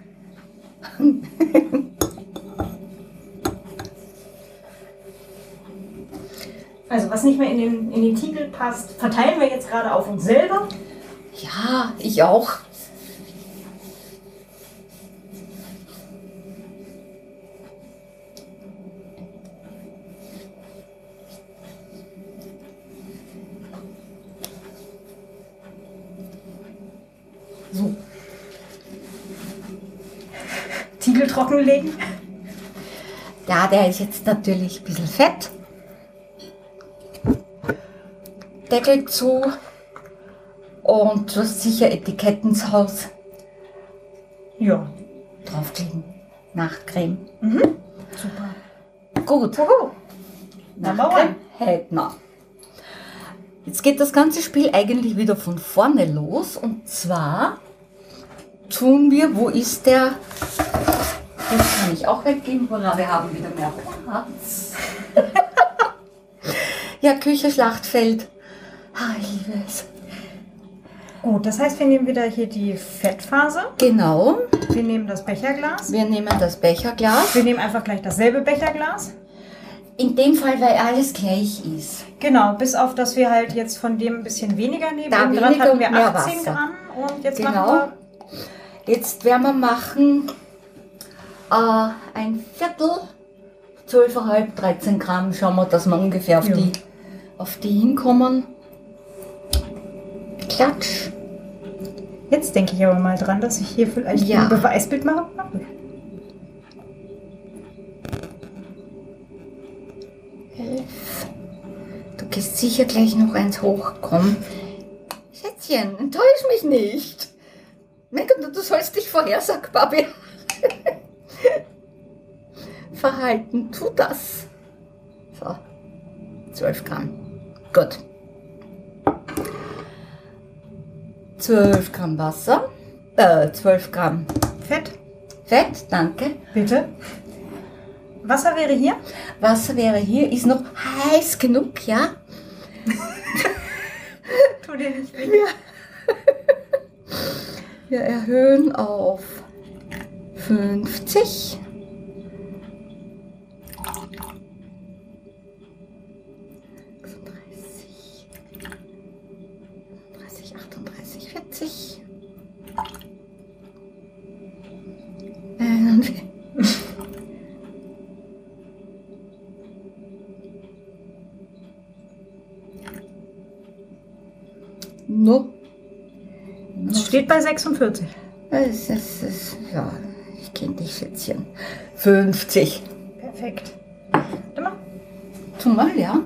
Also, was nicht mehr in den, in den Tiegel passt, verteilen wir jetzt gerade auf uns selber. Ja, ich auch. So. Tiegel trockenlegen. Ja, der ist jetzt natürlich ein bisschen fett. Deckel zu. Und du hast sicher Etiketten zu Hause Ja. draufkleben. Nachtcreme. Super. Gut. Wuhu. Number one. Hält man. Jetzt geht das ganze Spiel eigentlich wieder von vorne los. Und zwar tun wir, wo ist der? Das kann ich auch weggeben. Hurra, wir haben wieder mehr Platz. Ja, Küche, Schlachtfeld. Ah, ich liebe es. Gut, das heißt, wir nehmen wieder hier die Fettphase. Genau. Wir nehmen das Becherglas. Wir nehmen das Becherglas. Wir nehmen einfach gleich dasselbe Becherglas. In dem Fall, weil alles gleich ist. Genau, bis auf, dass wir halt jetzt von dem ein bisschen weniger nehmen. Da Eben dran weniger hatten wir und mehr achtzehn Wasser. Gramm und jetzt Genau. machen Jetzt werden wir machen äh, ein Viertel, zwölf Komma fünf, dreizehn Gramm. Schauen wir, dass wir ungefähr auf, Ja. die, auf die hinkommen. Klatsch. wir... Jetzt denke ich aber mal dran, dass ich hier vielleicht Ja. ein Beweisbild mache. Du gehst sicher gleich noch eins hoch. Komm. Schätzchen, enttäusch mich nicht. Mein Gott, du sollst dich vorhersagbar be- verhalten. Tu das. So. zwölf Gramm. Gut. zwölf Gramm Wasser. Äh, zwölf Gramm Fett, Fett, danke. bitte. Wasser wäre hier. Wasser wäre hier, ist noch heiß genug, ja? Tu dir nicht weh. Wir erhöhen auf fünfzig. sechsunddreißig, dreißig, achtunddreißig, vierzig. einundvierzig. No. Es steht bei sechsundvierzig. Es ist, es, ja, ich kenne dich, Schätzchen. fünfzig. Perfekt. Warte mal. Tu mal, ja.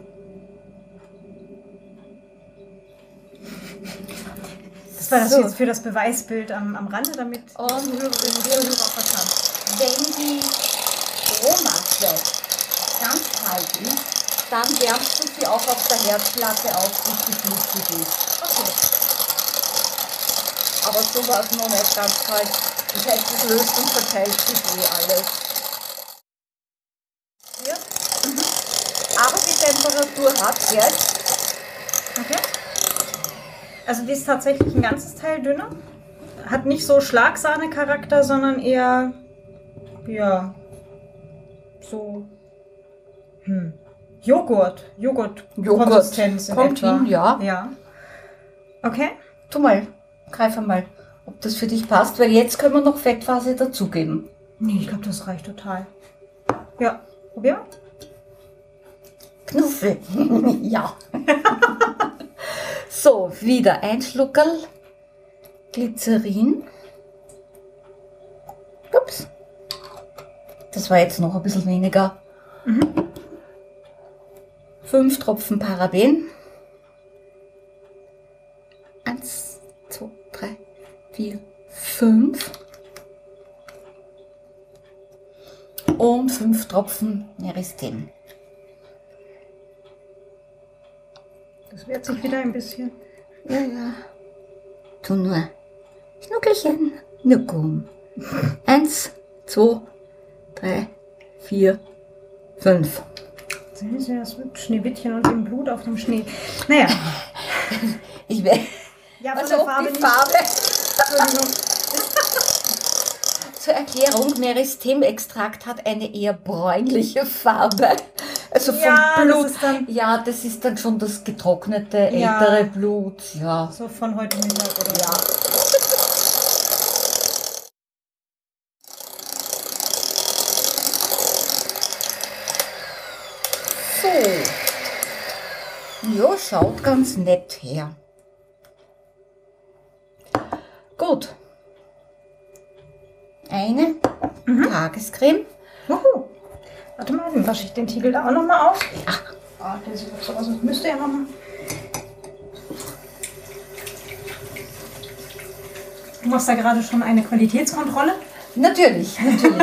Das war das So. jetzt für das Beweisbild am, am Rande, damit Und die Zuhörerinnen und Zuhörer auch was haben. wenn die Rohmasse ganz kalt ist, dann wärmst du sie auch auf der Herdplatte auf, bis sie flüssig ist. Okay. Aber so war es noch nicht ganz kalt. Das heißt, es löst und verteilt sich eh alles. Hier. Aber die Temperatur hat jetzt. Okay. Also die ist tatsächlich ein ganzes Teil dünner. Hat nicht so Schlagsahne-Charakter, sondern eher, ja, so, hm, Joghurt. Joghurt-Konsistenz in Kommt etwa. hin, ja. Ja. Okay. Tu mal, greif einmal, ob das für dich passt, weil jetzt können wir noch Fettphase dazugeben. Nee, ich glaube, das reicht total. Ja, probier mal. Knuffel. Ja. So, wieder ein Schluckerl Glycerin. Ups. Das war jetzt noch ein bisschen weniger. Mhm. Fünf Tropfen Paraben. Eins, zwei, drei, vier, fünf. Und fünf Tropfen Meristem. Das wehrt sich wieder ein bisschen. Ja, ja. Tu nur. Schnuckelchen. Nuckum. Eins, zwei, drei, vier, fünf. Das ist ja das Schneewittchen und dem Blut auf dem Schnee. Naja. Ich will. Ja, von Also der Farbe die nicht. Farbe. Entschuldigung. Zur Erklärung, Meristemextrakt hat eine eher bräunliche Farbe. Also vom Ja, das Blut. ist dann- ja, das ist dann schon das getrocknete, Ja. ältere Blut. Ja. So von heute Mittag oder Ja. So. Ja, schaut ganz nett her. Gut. Eine Tagescreme. Wuhu. Warte mal, dann wasche ich den Tiegel da auch nochmal auf. Ah, der sieht doch so aus, als müsste er nochmal. Du machst da gerade schon eine Qualitätskontrolle. Natürlich, natürlich.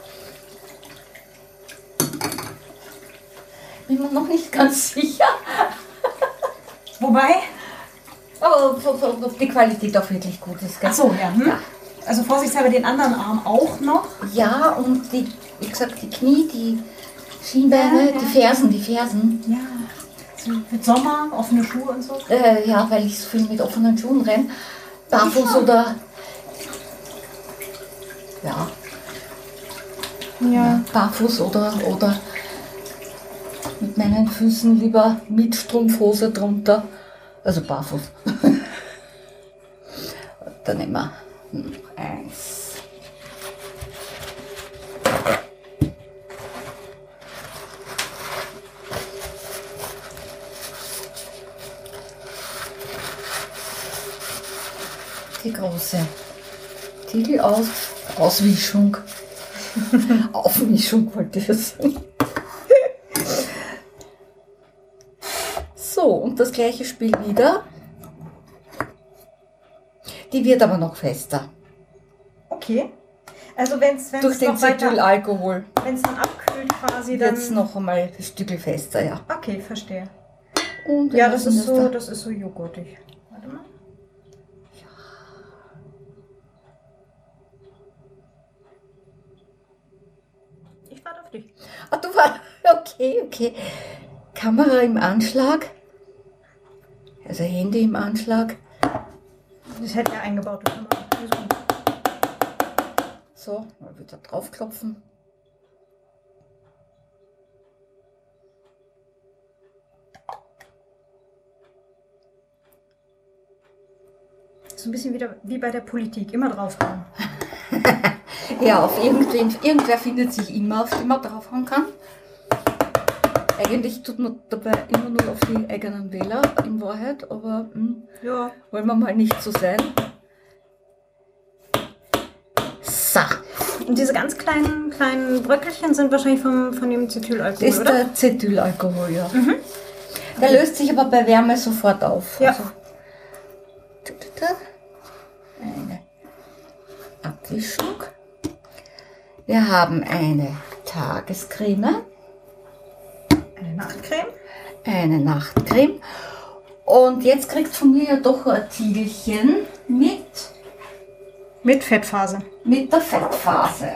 Bin mir noch nicht ganz sicher, Wobei? aber ob- ob ob die Qualität auch wirklich gut ist. Gell? Ach so, ja. Hm? Ja. Also vorsichtshalber den anderen Arm auch noch. Ja, und die, wie gesagt, die Knie, die Schienbeine, Ja, ja. die Fersen, die Fersen. Ja. So mit Sommer, offene Schuhe und so. Äh, ja, weil ich so viel mit offenen Schuhen renne. Barfuß Ja. oder. Ja, Ja. barfuß oder, oder mit meinen Füßen lieber mit Strumpfhose drunter. Also barfuß. Dann nehmen wir eins. Die große Tiegelaus Auswischung. Aufmischung wollte ich sagen. So, und das gleiche Spiel wieder. Die wird aber noch fester. Okay. Also wenn es Durch den noch weiter, Cetylalkohol wenn es dann abkühlt quasi, wird dann... es noch einmal ein Stückel fester, ja. Okay, verstehe. Und wir Ja, das lassen ist so, da. das ist so joghurtig. Warte mal. Ich warte auf dich. Ah, du war. Okay, okay. Kamera im Anschlag. Also Handy im Anschlag. Das hätte ja eingebaute Kamera. Alles gut. So, mal wieder draufklopfen. So ein bisschen wieder wie bei der Politik. Immer draufhauen. Ja, auf irgendwen, irgendwer findet sich immer, auf den man draufhauen kann. Eigentlich tut man dabei immer nur auf die eigenen Wähler in Wahrheit, aber hm, Ja. wollen wir mal nicht so sein. So. Und diese ganz kleinen, kleinen Bröckelchen sind wahrscheinlich vom, von dem Cetylalkohol, Das ist oder? der Cetylalkohol, ja. Mhm. Der löst sich aber bei Wärme sofort auf. Ja. Also, eine Abwischung. Wir haben eine Tagescreme. Eine Nachtcreme. Eine Nachtcreme. Und jetzt kriegt von mir ja doch ein Tiegelchen mit, Mit Fettphase. mit der Fettphase.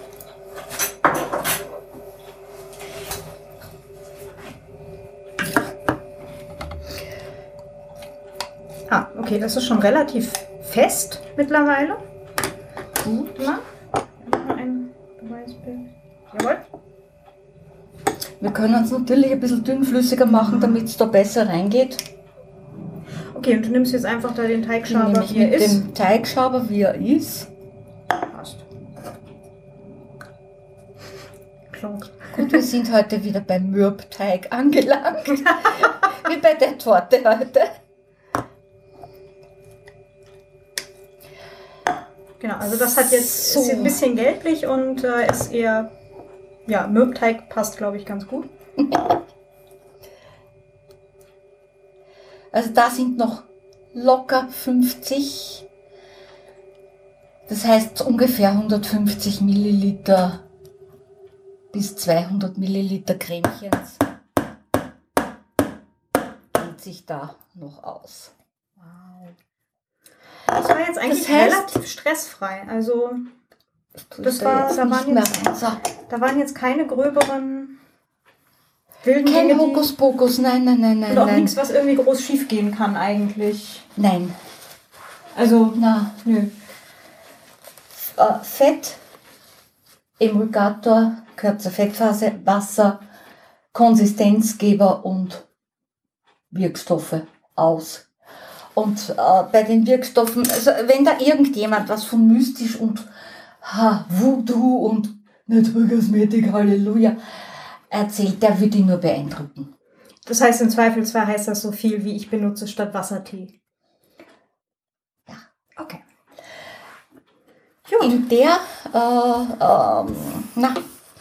Ah, okay, das ist schon relativ fest mittlerweile. Gut. Na? Noch ein Beweisbild. Jawohl. Wir können es natürlich ein bisschen dünnflüssiger machen, damit es da besser reingeht. Okay, und du nimmst jetzt einfach da den Den Teigschaber, nehme ich wie er mit ist. dem Teigschaber, wie er ist. Passt. Klonk. Gut, wir sind heute wieder beim Mürbteig angelangt. Wie bei der Torte heute. Genau, also das hat jetzt So. ist ein bisschen gelblich und äh, ist eher, ja, Mürbteig passt, glaube ich, ganz gut. Also da sind noch locker fünfzig, das heißt ungefähr hundertfünfzig Milliliter bis zweihundert Milliliter Cremchens. Geht sich da noch aus. Wow. Das war jetzt eigentlich Das heißt- relativ stressfrei. Also tue Das ich da war- jetzt da nicht waren mehr jetzt- rein. So. da waren jetzt keine gröberen wilden Kein Dinge, die- Hokuspokus, nein, nein, nein, nein, und auch nein. nichts, was irgendwie groß schief gehen kann eigentlich. Nein, Also, na, nö. äh, Fett, Emulgator, gehört zur Fettphase, Wasser, Konsistenzgeber und Wirkstoffe aus. Und äh, bei den Wirkstoffen, also wenn da irgendjemand was von mystisch und ha, Voodoo und Naturkosmetik, Halleluja, erzählt, der würde ihn nur beeindrucken. Das heißt, im Zweifelsfall heißt das so viel, wie ich benutze statt Wassertee. Ja. Okay. In der äh, ähm, na,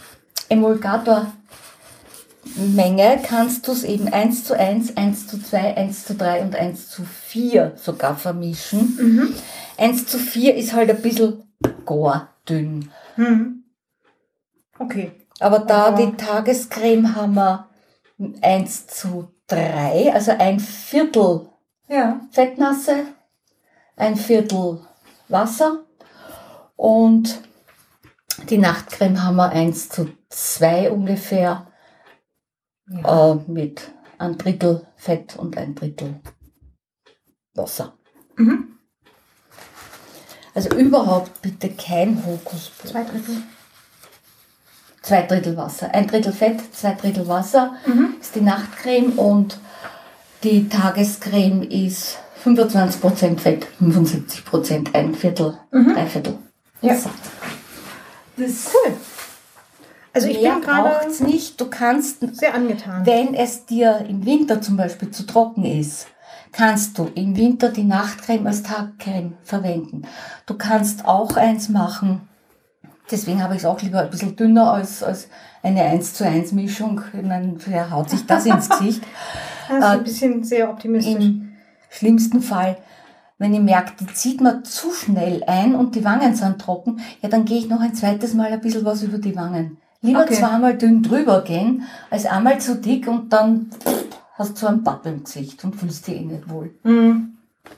Emulgator-Menge kannst du es eben eins zu eins, eins zu zwei, eins zu drei und eins zu vier sogar vermischen. Mhm. eins zu vier ist halt ein bisschen gar dünn. Hm. Okay. Aber da Aber- die Tagescreme haben wir eins zu drei, also ein Viertel Ja. Fettmasse, ein Viertel Wasser und die Nachtcreme haben wir eins zu zwei ungefähr Ja. äh, mit ein Drittel Fett und ein Drittel Wasser. Mhm. Also überhaupt bitte kein Hokuspokus. Zwei Drittel. Zwei Drittel Wasser. Ein Drittel Fett, zwei Drittel Wasser Mhm. ist die Nachtcreme und die Tagescreme ist fünfundzwanzig Prozent Fett, fünfundsiebzig Prozent, ein Viertel, Mhm. drei Viertel. Ja. Wasser. Das Cool. Also ich mehr bin gerade braucht's nicht. Du kannst, sehr angetan. wenn es dir im Winter zum Beispiel zu trocken ist, kannst du im Winter die Nachtcreme als Tagcreme verwenden. Du kannst auch eins machen, deswegen habe ich es auch lieber ein bisschen dünner als, als eine eins zu eins Mischung. Ich meine, wer haut sich das ins Gesicht? Das ist ein bisschen sehr optimistisch. Im schlimmsten Fall, wenn ich merke, die zieht man zu schnell ein und die Wangen sind trocken, ja, dann gehe ich noch ein zweites Mal ein bisschen was über die Wangen. Lieber Okay. zweimal dünn drüber gehen, als einmal zu dick und dann hast du so ein Papp im Gesicht und fühlst dich eh nicht wohl. Mhm.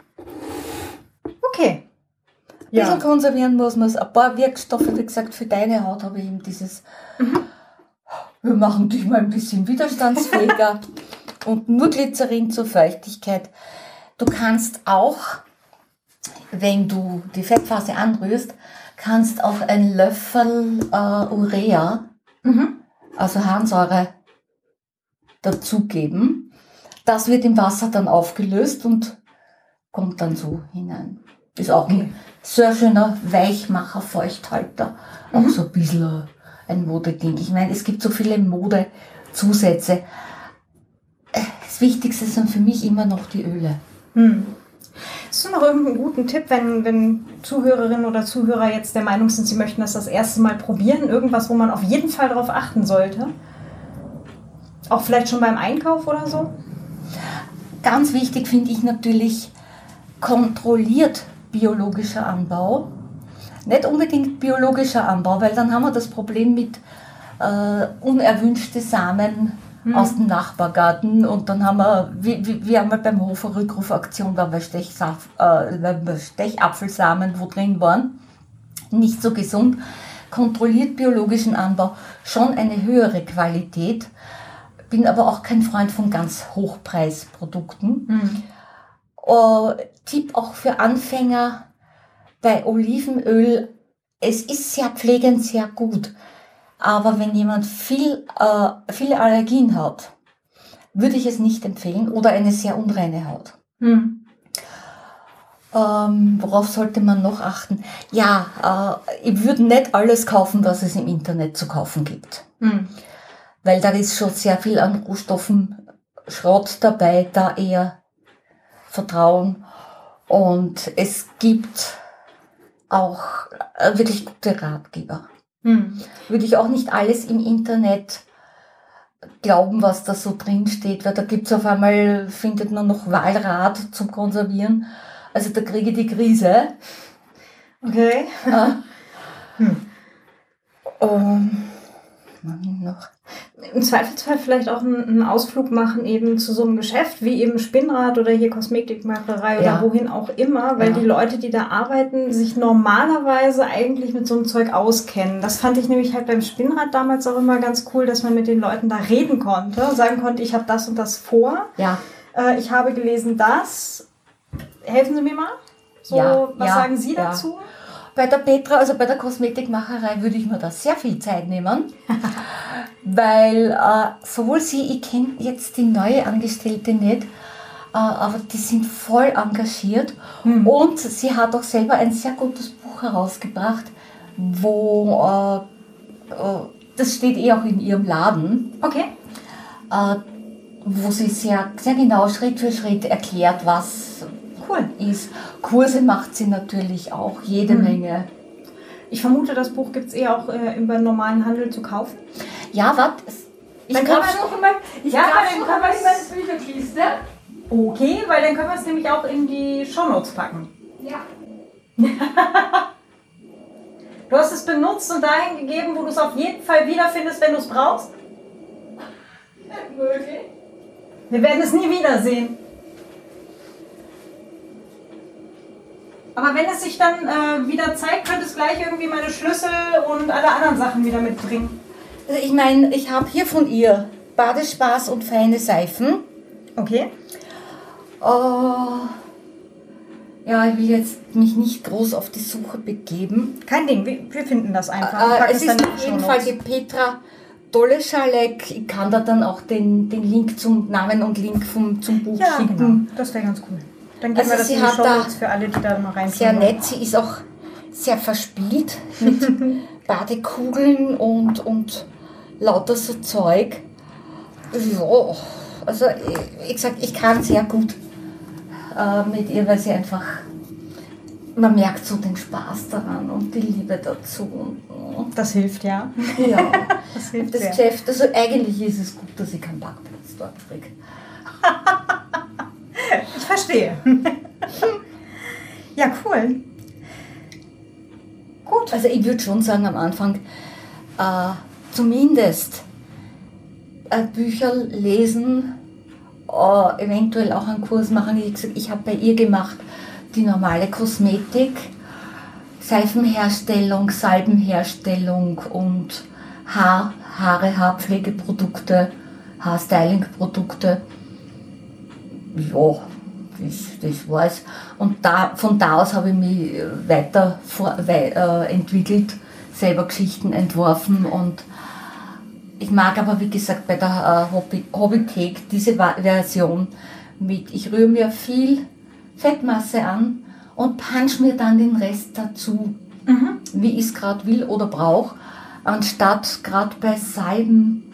Okay. Ein bisschen Ja. konservieren muss man es. Ein paar Wirkstoffe, wie gesagt, für deine Haut habe ich eben dieses, wir machen dich mal ein bisschen widerstandsfähiger und nur Glycerin zur Feuchtigkeit. Du kannst auch, wenn du die Fettphase anrührst, kannst auch einen Löffel äh, Urea, Mhm. also Harnsäure, dazugeben. Das wird im Wasser dann aufgelöst und kommt dann so hinein. Ist auch ein sehr schöner Weichmacher, Feuchthalter. Auch so ein bisschen ein Modeding. Ich meine, es gibt so viele Modedinge Zusätze. Das Wichtigste sind für mich immer noch die Öle. Hm. Hast du noch irgendeinen guten Tipp, wenn, wenn Zuhörerinnen oder Zuhörer jetzt der Meinung sind, sie möchten das das erste Mal probieren? Irgendwas, wo man auf jeden Fall darauf achten sollte? Auch vielleicht schon beim Einkauf oder so? Ganz wichtig finde ich natürlich kontrolliert biologischer Anbau. Nicht unbedingt biologischer Anbau, weil dann haben wir das Problem mit äh, unerwünschte Samen hm. aus dem Nachbargarten und dann haben wir, wie, wie, wie einmal beim Hofer Rückrufaktion waren wir Stechsaf, äh, Stechapfelsamen, wo drin waren, nicht so gesund. Kontrolliert biologischen Anbau, schon eine höhere Qualität. Bin aber auch kein Freund von ganz Hochpreisprodukten. Mhm. Uh, Tipp auch für Anfänger bei Olivenöl, es ist sehr pflegend, sehr gut. Aber wenn jemand viel, äh, viele Allergien hat, würde ich es nicht empfehlen oder eine sehr unreine Haut. Mhm. Ähm, worauf sollte man noch achten? Ja, äh, ich würde nicht alles kaufen, was es im Internet zu kaufen gibt. Mhm. Weil da ist schon sehr viel an Rohstoffen, Schrott dabei, da eher Vertrauen. Und es gibt auch wirklich gute Ratgeber. Hm. Würde ich auch nicht alles im Internet glauben, was da so drin steht, weil da gibt's auf einmal, findet man noch Walrat zum Konservieren. Also da kriege ich die Krise. Okay. Äh, hm. um, noch. Im Zweifelsfall vielleicht auch einen Ausflug machen eben zu so einem Geschäft wie eben Spinnrad oder hier Kosmetikmacherei oder ja. wohin auch immer, weil ja. die Leute, die da arbeiten, sich normalerweise eigentlich mit so einem Zeug auskennen. Das fand ich nämlich halt beim Spinnrad damals auch immer ganz cool, dass man mit den Leuten da reden konnte und sagen konnte, ich habe das und das vor. Ja. Äh, ich habe gelesen das. Helfen Sie mir mal? So, ja. was ja. sagen Sie ja. dazu? Bei der Petra, also bei der Kosmetikmacherei, würde ich mir da sehr viel Zeit nehmen, weil äh, sowohl sie, ich kenne jetzt die neue Angestellte nicht, äh, aber die sind voll engagiert hm. und sie hat auch selber ein sehr gutes Buch herausgebracht, wo, äh, äh, das steht eh auch in ihrem Laden, okay. äh, wo sie sehr, sehr genau Schritt für Schritt erklärt, was cool ist. Kurse macht sie natürlich auch, jede hm. Menge. Ich vermute, das Buch gibt es eh auch äh, im normalen Handel zu kaufen. Ja, warte. Ich dann glaube kann man noch einmal, ich ja, dann noch kann einmal in meine Bücherkiste. Okay, weil dann können wir es nämlich auch in die Shownotes packen. Ja. Du hast es benutzt und dahin gegeben, wo du es auf jeden Fall wiederfindest, wenn du es brauchst? Möglich. Wir werden es nie wiedersehen. Aber wenn es sich dann äh, wieder zeigt, könnte es gleich irgendwie meine Schlüssel und alle anderen Sachen wieder mitbringen. Also ich meine, ich habe hier von ihr Badespaß und feine Seifen. Okay. Uh, ja, ich will jetzt mich nicht groß auf die Suche begeben. Kein Ding, wir, wir finden das einfach. Uh, es ist auf jeden Fall die Petra Doleschalek. Ich kann da dann auch den, den Link zum Namen und Link vom, zum Buch ja, schicken. Genau. Das wäre ganz cool. Dann geben also wir das sie in die hat Shownotes für alle, die da mal reinschauen. Sehr nett, sie ist auch sehr verspielt mit Badekugeln und, und lauter so Zeug. Ja, also ich sag, ich kann sehr gut äh, mit ihr, weil sie einfach, man merkt so den Spaß daran und die Liebe dazu. Und, das hilft, ja. Ja, das hilft das sehr. Geschäft, also eigentlich ist es gut, dass ich keinen Parkplatz dort kriege. Ich verstehe. Ja, cool. Gut. Also ich würde schon sagen am Anfang, äh, zumindest äh, Bücher lesen, äh, eventuell auch einen Kurs machen. Wie gesagt, ich habe bei ihr gemacht die normale Kosmetik, Seifenherstellung, Salbenherstellung und Haar, Haare, Haarpflegeprodukte, Haarstylingprodukte. Ja, das, das war's. Und da, von da aus habe ich mich weiter vor, wei, äh, entwickelt, selber Geschichten entworfen und ich mag aber, wie gesagt, bei der äh, Hobby, Hobbythek diese Va- Version mit, ich rühre mir viel Fettmasse an und punch mir dann den Rest dazu, mhm. wie ich es gerade will oder brauche, anstatt gerade bei Salben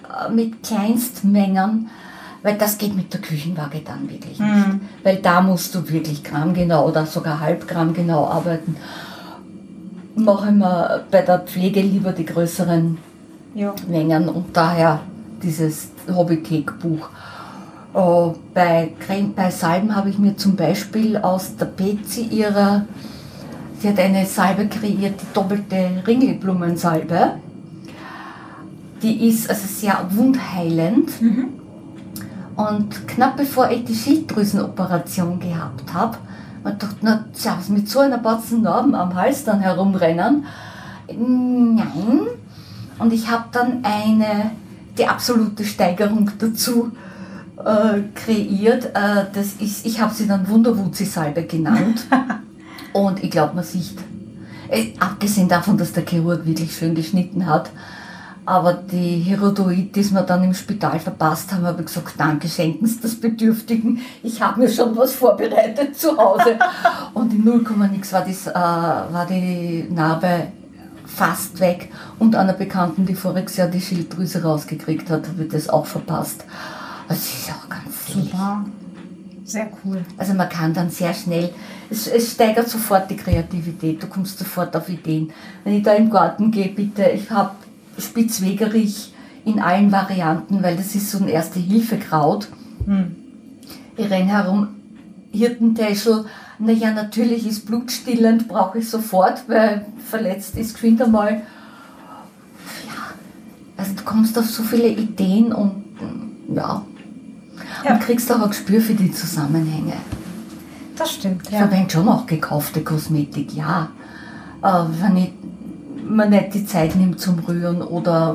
äh, mit Kleinstmengen, weil das geht mit der Küchenwaage dann wirklich nicht. Mhm. Weil da musst du wirklich grammgenau oder sogar halbgrammgenau arbeiten. Mache ich mir bei der Pflege lieber die größeren Jo. Mengen und daher dieses Hobby-Cake-Buch. Oh, bei, Creme, bei Salben habe ich mir zum Beispiel aus der Betsy ihrer, sie hat eine Salbe kreiert, die doppelte Ringelblumensalbe. Die ist also sehr wundheilend. Mhm. Und knapp bevor ich die Schilddrüsenoperation gehabt habe, habe ich gedacht, na, tja, mit so einer Batzen Narben am Hals dann herumrennen. Nein. Und ich habe dann eine, die absolute Steigerung dazu äh, kreiert. Äh, das ist, ich habe sie dann Wunderwuzi-Salbe genannt. Und ich glaube, man sieht, äh, abgesehen davon, dass der Chirurg wirklich schön geschnitten hat, aber die Herodoid, die wir dann im Spital verpasst haben, habe ich gesagt, danke, schenken Sie das Bedürftigen. Ich habe mir schon was vorbereitet zu Hause. Und in null Komma nix war, das, äh, war die Narbe fast weg. Und einer Bekannten, die voriges Jahr die Schilddrüse rausgekriegt hat, habe ich das auch verpasst. Das ist auch ganz Super. Sehr cool. Also man kann dann sehr schnell, es, es steigert sofort die Kreativität, du kommst sofort auf Ideen. Wenn ich da im Garten gehe, bitte, ich habe Spitzwegerich in allen Varianten, weil das ist so ein Erste-Hilfe-Kraut. Hm. Ich renne herum, Hirtentäschel, naja, natürlich ist blutstillend, brauche ich sofort, weil verletzt ist geschwind einmal. Ja, also du kommst auf so viele Ideen und ja, Ja. und kriegst auch ein Gespür für die Zusammenhänge. Das stimmt, Ich ja. verwende schon auch gekaufte Kosmetik, ja. Äh, wenn ich man nicht die Zeit nimmt zum Rühren oder,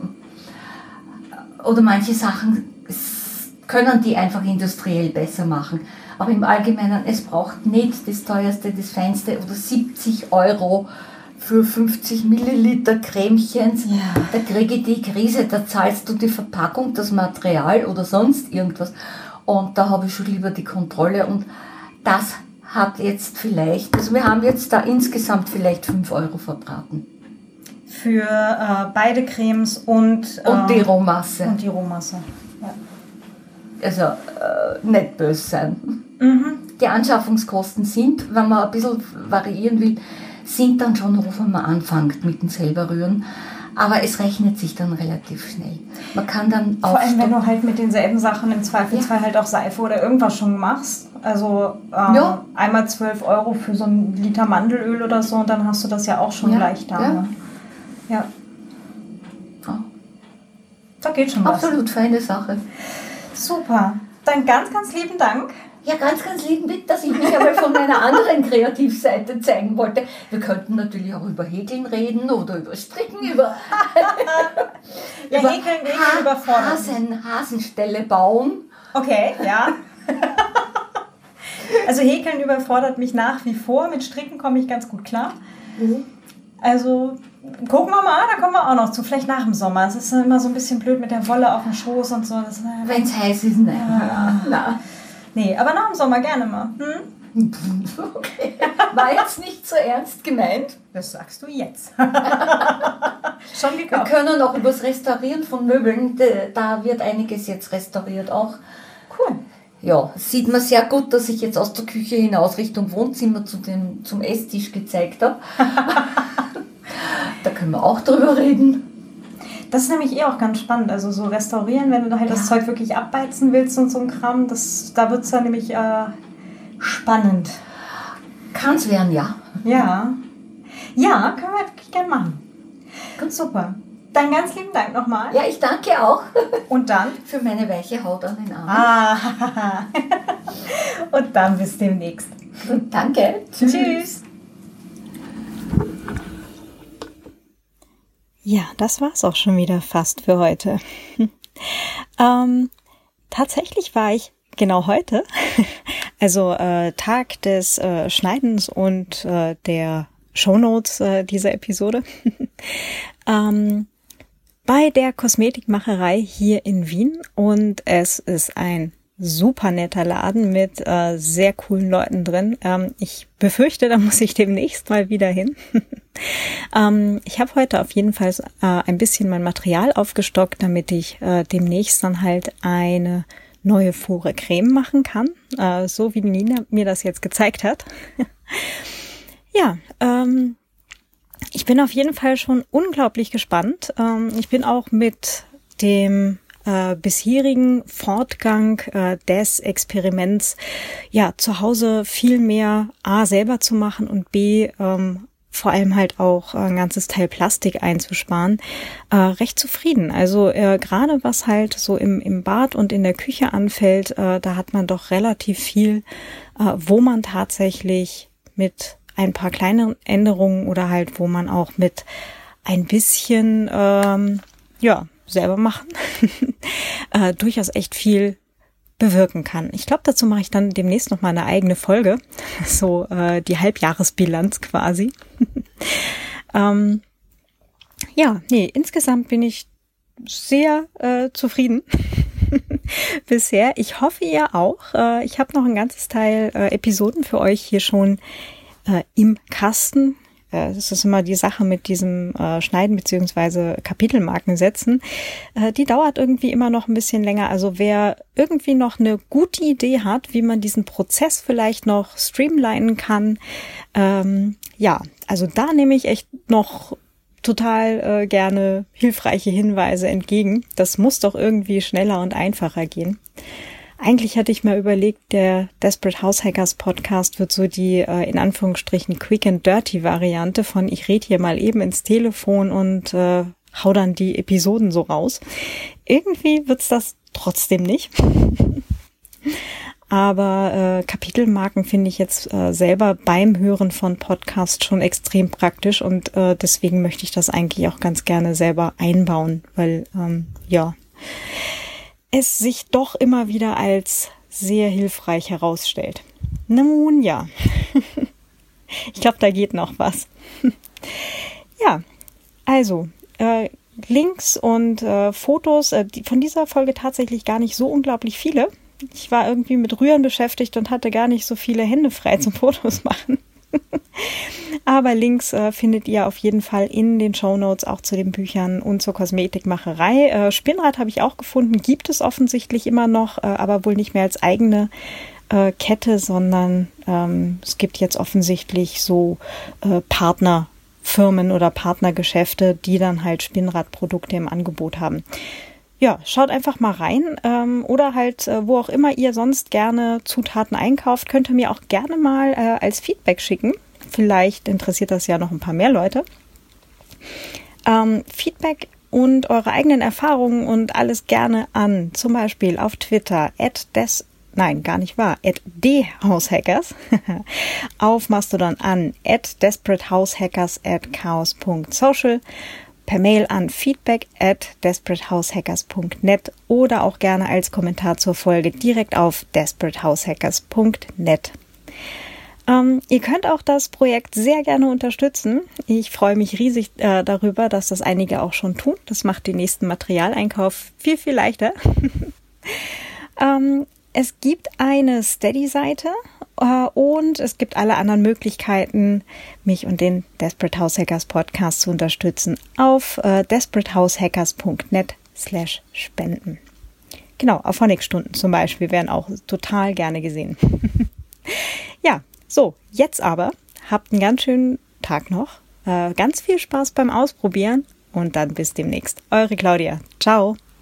oder manche Sachen können die einfach industriell besser machen. Aber im Allgemeinen, es braucht nicht das teuerste, das feinste oder siebzig Euro für fünfzig Milliliter Cremechens. Ja. Da kriege ich die Krise, da zahlst du die Verpackung, das Material oder sonst irgendwas. Und da habe ich schon lieber die Kontrolle und das hat jetzt vielleicht, also wir haben jetzt da insgesamt vielleicht fünf Euro verbraten. Für äh, beide Cremes und, äh, Und die Rohmasse. und die Rohmasse. Ja. Also äh, nicht böse sein. Mhm. Die Anschaffungskosten sind, wenn man ein bisschen variieren will, sind dann schon hoch, wenn man anfängt mit dem selber rühren. Aber es rechnet sich dann relativ schnell. Man kann dann Vor allem, wenn aufstocken. du halt mit denselben Sachen im Zweifelsfall halt auch Seife oder irgendwas schon machst. Also ähm, Ja. einmal zwölf Euro für so einen Liter Mandelöl oder so und dann hast du das ja auch schon Ja, gleich da. ja. Ne? Ja, Ja, da geht schon was. absolut feine Sache. Super. Dann ganz, ganz lieben Dank. Ja, ganz, ganz lieben Dank, dass ich mich aber von meiner anderen Kreativseite zeigen wollte. Wir könnten natürlich auch über Häkeln reden oder über Stricken, über, Ja, über Häkeln, Häkeln überfordert. Hasen, Hasenställe bauen. Okay, ja. Also Häkeln überfordert mich nach wie vor. Mit Stricken komme ich ganz gut klar. Also gucken wir mal, da kommen wir auch noch zu. Vielleicht nach dem Sommer. Es ist immer so ein bisschen blöd mit der Wolle auf dem Schoß und so. Das, Wenn es heiß ist, nein. Ja. Na. nee, aber nach dem Sommer gerne mal. Hm? Okay. War jetzt nicht so ernst gemeint. Das sagst du jetzt. Schon Wir gekauft. können auch über das Restaurieren von Möbeln, de- da wird einiges jetzt restauriert auch. Cool. Ja, sieht man sehr gut, dass ich jetzt aus der Küche hinaus Richtung Wohnzimmer zu dem, zum Esstisch gezeigt habe. Da können wir auch drüber reden. Das ist nämlich eh auch ganz spannend. Also so restaurieren, wenn du da halt das Ja. Zeug wirklich abbeizen willst und so ein Kram, das, da wird es dann nämlich äh, spannend. Kann's werden, ja. Ja. Ja, können wir wirklich gerne machen. Ganz super. Dann ganz lieben Dank nochmal. Ja, ich danke auch Und dann? für meine weiche Haut an den Armen. Ah, und dann bis demnächst. Danke. Tschüss. Ja, das war's auch schon wieder fast für heute. ähm, tatsächlich war ich genau heute, also äh, Tag des äh, Schneidens und äh, der Shownotes äh, dieser Episode, ähm, bei der Kosmetikmacherei hier in Wien und es ist ein super netter Laden mit äh, sehr coolen Leuten drin. Ähm, ich befürchte, da muss ich demnächst mal wieder hin. ähm, ich habe heute auf jeden Fall äh, ein bisschen mein Material aufgestockt, damit ich äh, demnächst dann halt eine neue Fuhre Creme machen kann, äh, so wie Nina mir das jetzt gezeigt hat. ja, ähm, ich bin auf jeden Fall schon unglaublich gespannt. Ähm, ich bin auch mit dem Äh, bisherigen Fortgang äh, des Experiments, ja, zu Hause viel mehr A, selber zu machen und B, ähm, vor allem halt auch ein ganzes Teil Plastik einzusparen, äh, recht zufrieden. Also äh, gerade was halt so im, im Bad und in der Küche anfällt, äh, da hat man doch relativ viel, äh, wo man tatsächlich mit ein paar kleinen Änderungen oder halt wo man auch mit ein bisschen, ähm, ja, selber machen, äh, durchaus echt viel bewirken kann. Ich glaube, dazu mache ich dann demnächst noch mal eine eigene Folge, so äh, die Halbjahresbilanz quasi. ähm, ja, nee, insgesamt bin ich sehr äh, zufrieden bisher. Ich hoffe, ihr auch. Äh, ich habe noch ein ganzes Teil äh, Episoden für euch hier schon äh, im Kasten. Das ist immer die Sache mit diesem äh, Schneiden beziehungsweise Kapitelmarken setzen. Äh, die dauert irgendwie immer noch ein bisschen länger. Also wer irgendwie noch eine gute Idee hat, wie man diesen Prozess vielleicht noch streamlinen kann, ähm, ja, also da nehme ich echt noch total äh, gerne hilfreiche Hinweise entgegen. Das muss doch irgendwie schneller und einfacher gehen. Eigentlich hatte ich mir überlegt, der Desperate Househackers Podcast wird so die, äh, in Anführungsstrichen, Quick and Dirty Variante von ich rede hier mal eben ins Telefon und äh, hau dann die Episoden so raus. Irgendwie wird's das trotzdem nicht. Aber äh, Kapitelmarken finde ich jetzt äh, selber beim Hören von Podcasts schon extrem praktisch und äh, deswegen möchte ich das eigentlich auch ganz gerne selber einbauen, weil, ähm, ja, es sich doch immer wieder als sehr hilfreich herausstellt. Nun ja, ich glaube, da geht noch was. ja, also äh, Links und äh, Fotos, äh, die, von dieser Folge tatsächlich gar nicht so unglaublich viele. Ich war irgendwie mit Rühren beschäftigt und hatte gar nicht so viele Hände frei zum Fotos machen. Aber Links äh, findet ihr auf jeden Fall in den Shownotes auch zu den Büchern und zur Kosmetikmacherei. Äh, Spinnrad habe ich auch gefunden, gibt es offensichtlich immer noch, äh, aber wohl nicht mehr als eigene äh, Kette, sondern ähm, es gibt jetzt offensichtlich so äh, Partnerfirmen oder Partnergeschäfte, die dann halt Spinnradprodukte im Angebot haben. Ja, schaut einfach mal rein ähm, oder halt, äh, wo auch immer ihr sonst gerne Zutaten einkauft, könnt ihr mir auch gerne mal äh, als Feedback schicken. Vielleicht interessiert das ja noch ein paar mehr Leute. Ähm, Feedback und eure eigenen Erfahrungen und alles gerne an, zum Beispiel auf Twitter, at des, nein, gar nicht wahr, at dhousehackers, auf Mastodon an, at desperateHousehackers at chaos punkt social, per Mail an feedback at desperateHousehackers punkt net oder auch gerne als Kommentar zur Folge direkt auf desperateHousehackers punkt net. Ähm, ihr könnt auch das Projekt sehr gerne unterstützen. Ich freue mich riesig äh, darüber, dass das einige auch schon tun. Das macht den nächsten Materialeinkauf viel, viel leichter. ähm, es gibt eine Steady-Seite äh, und es gibt alle anderen Möglichkeiten, mich und den Desperate Househackers Podcast zu unterstützen auf äh, desperateHousehackers punkt net slash spenden. Genau, auf Phonics-Stunden zum Beispiel werden auch total gerne gesehen. ja, so, jetzt aber, habt einen ganz schönen Tag noch, äh, ganz viel Spaß beim Ausprobieren und dann bis demnächst. Eure Claudia. Ciao.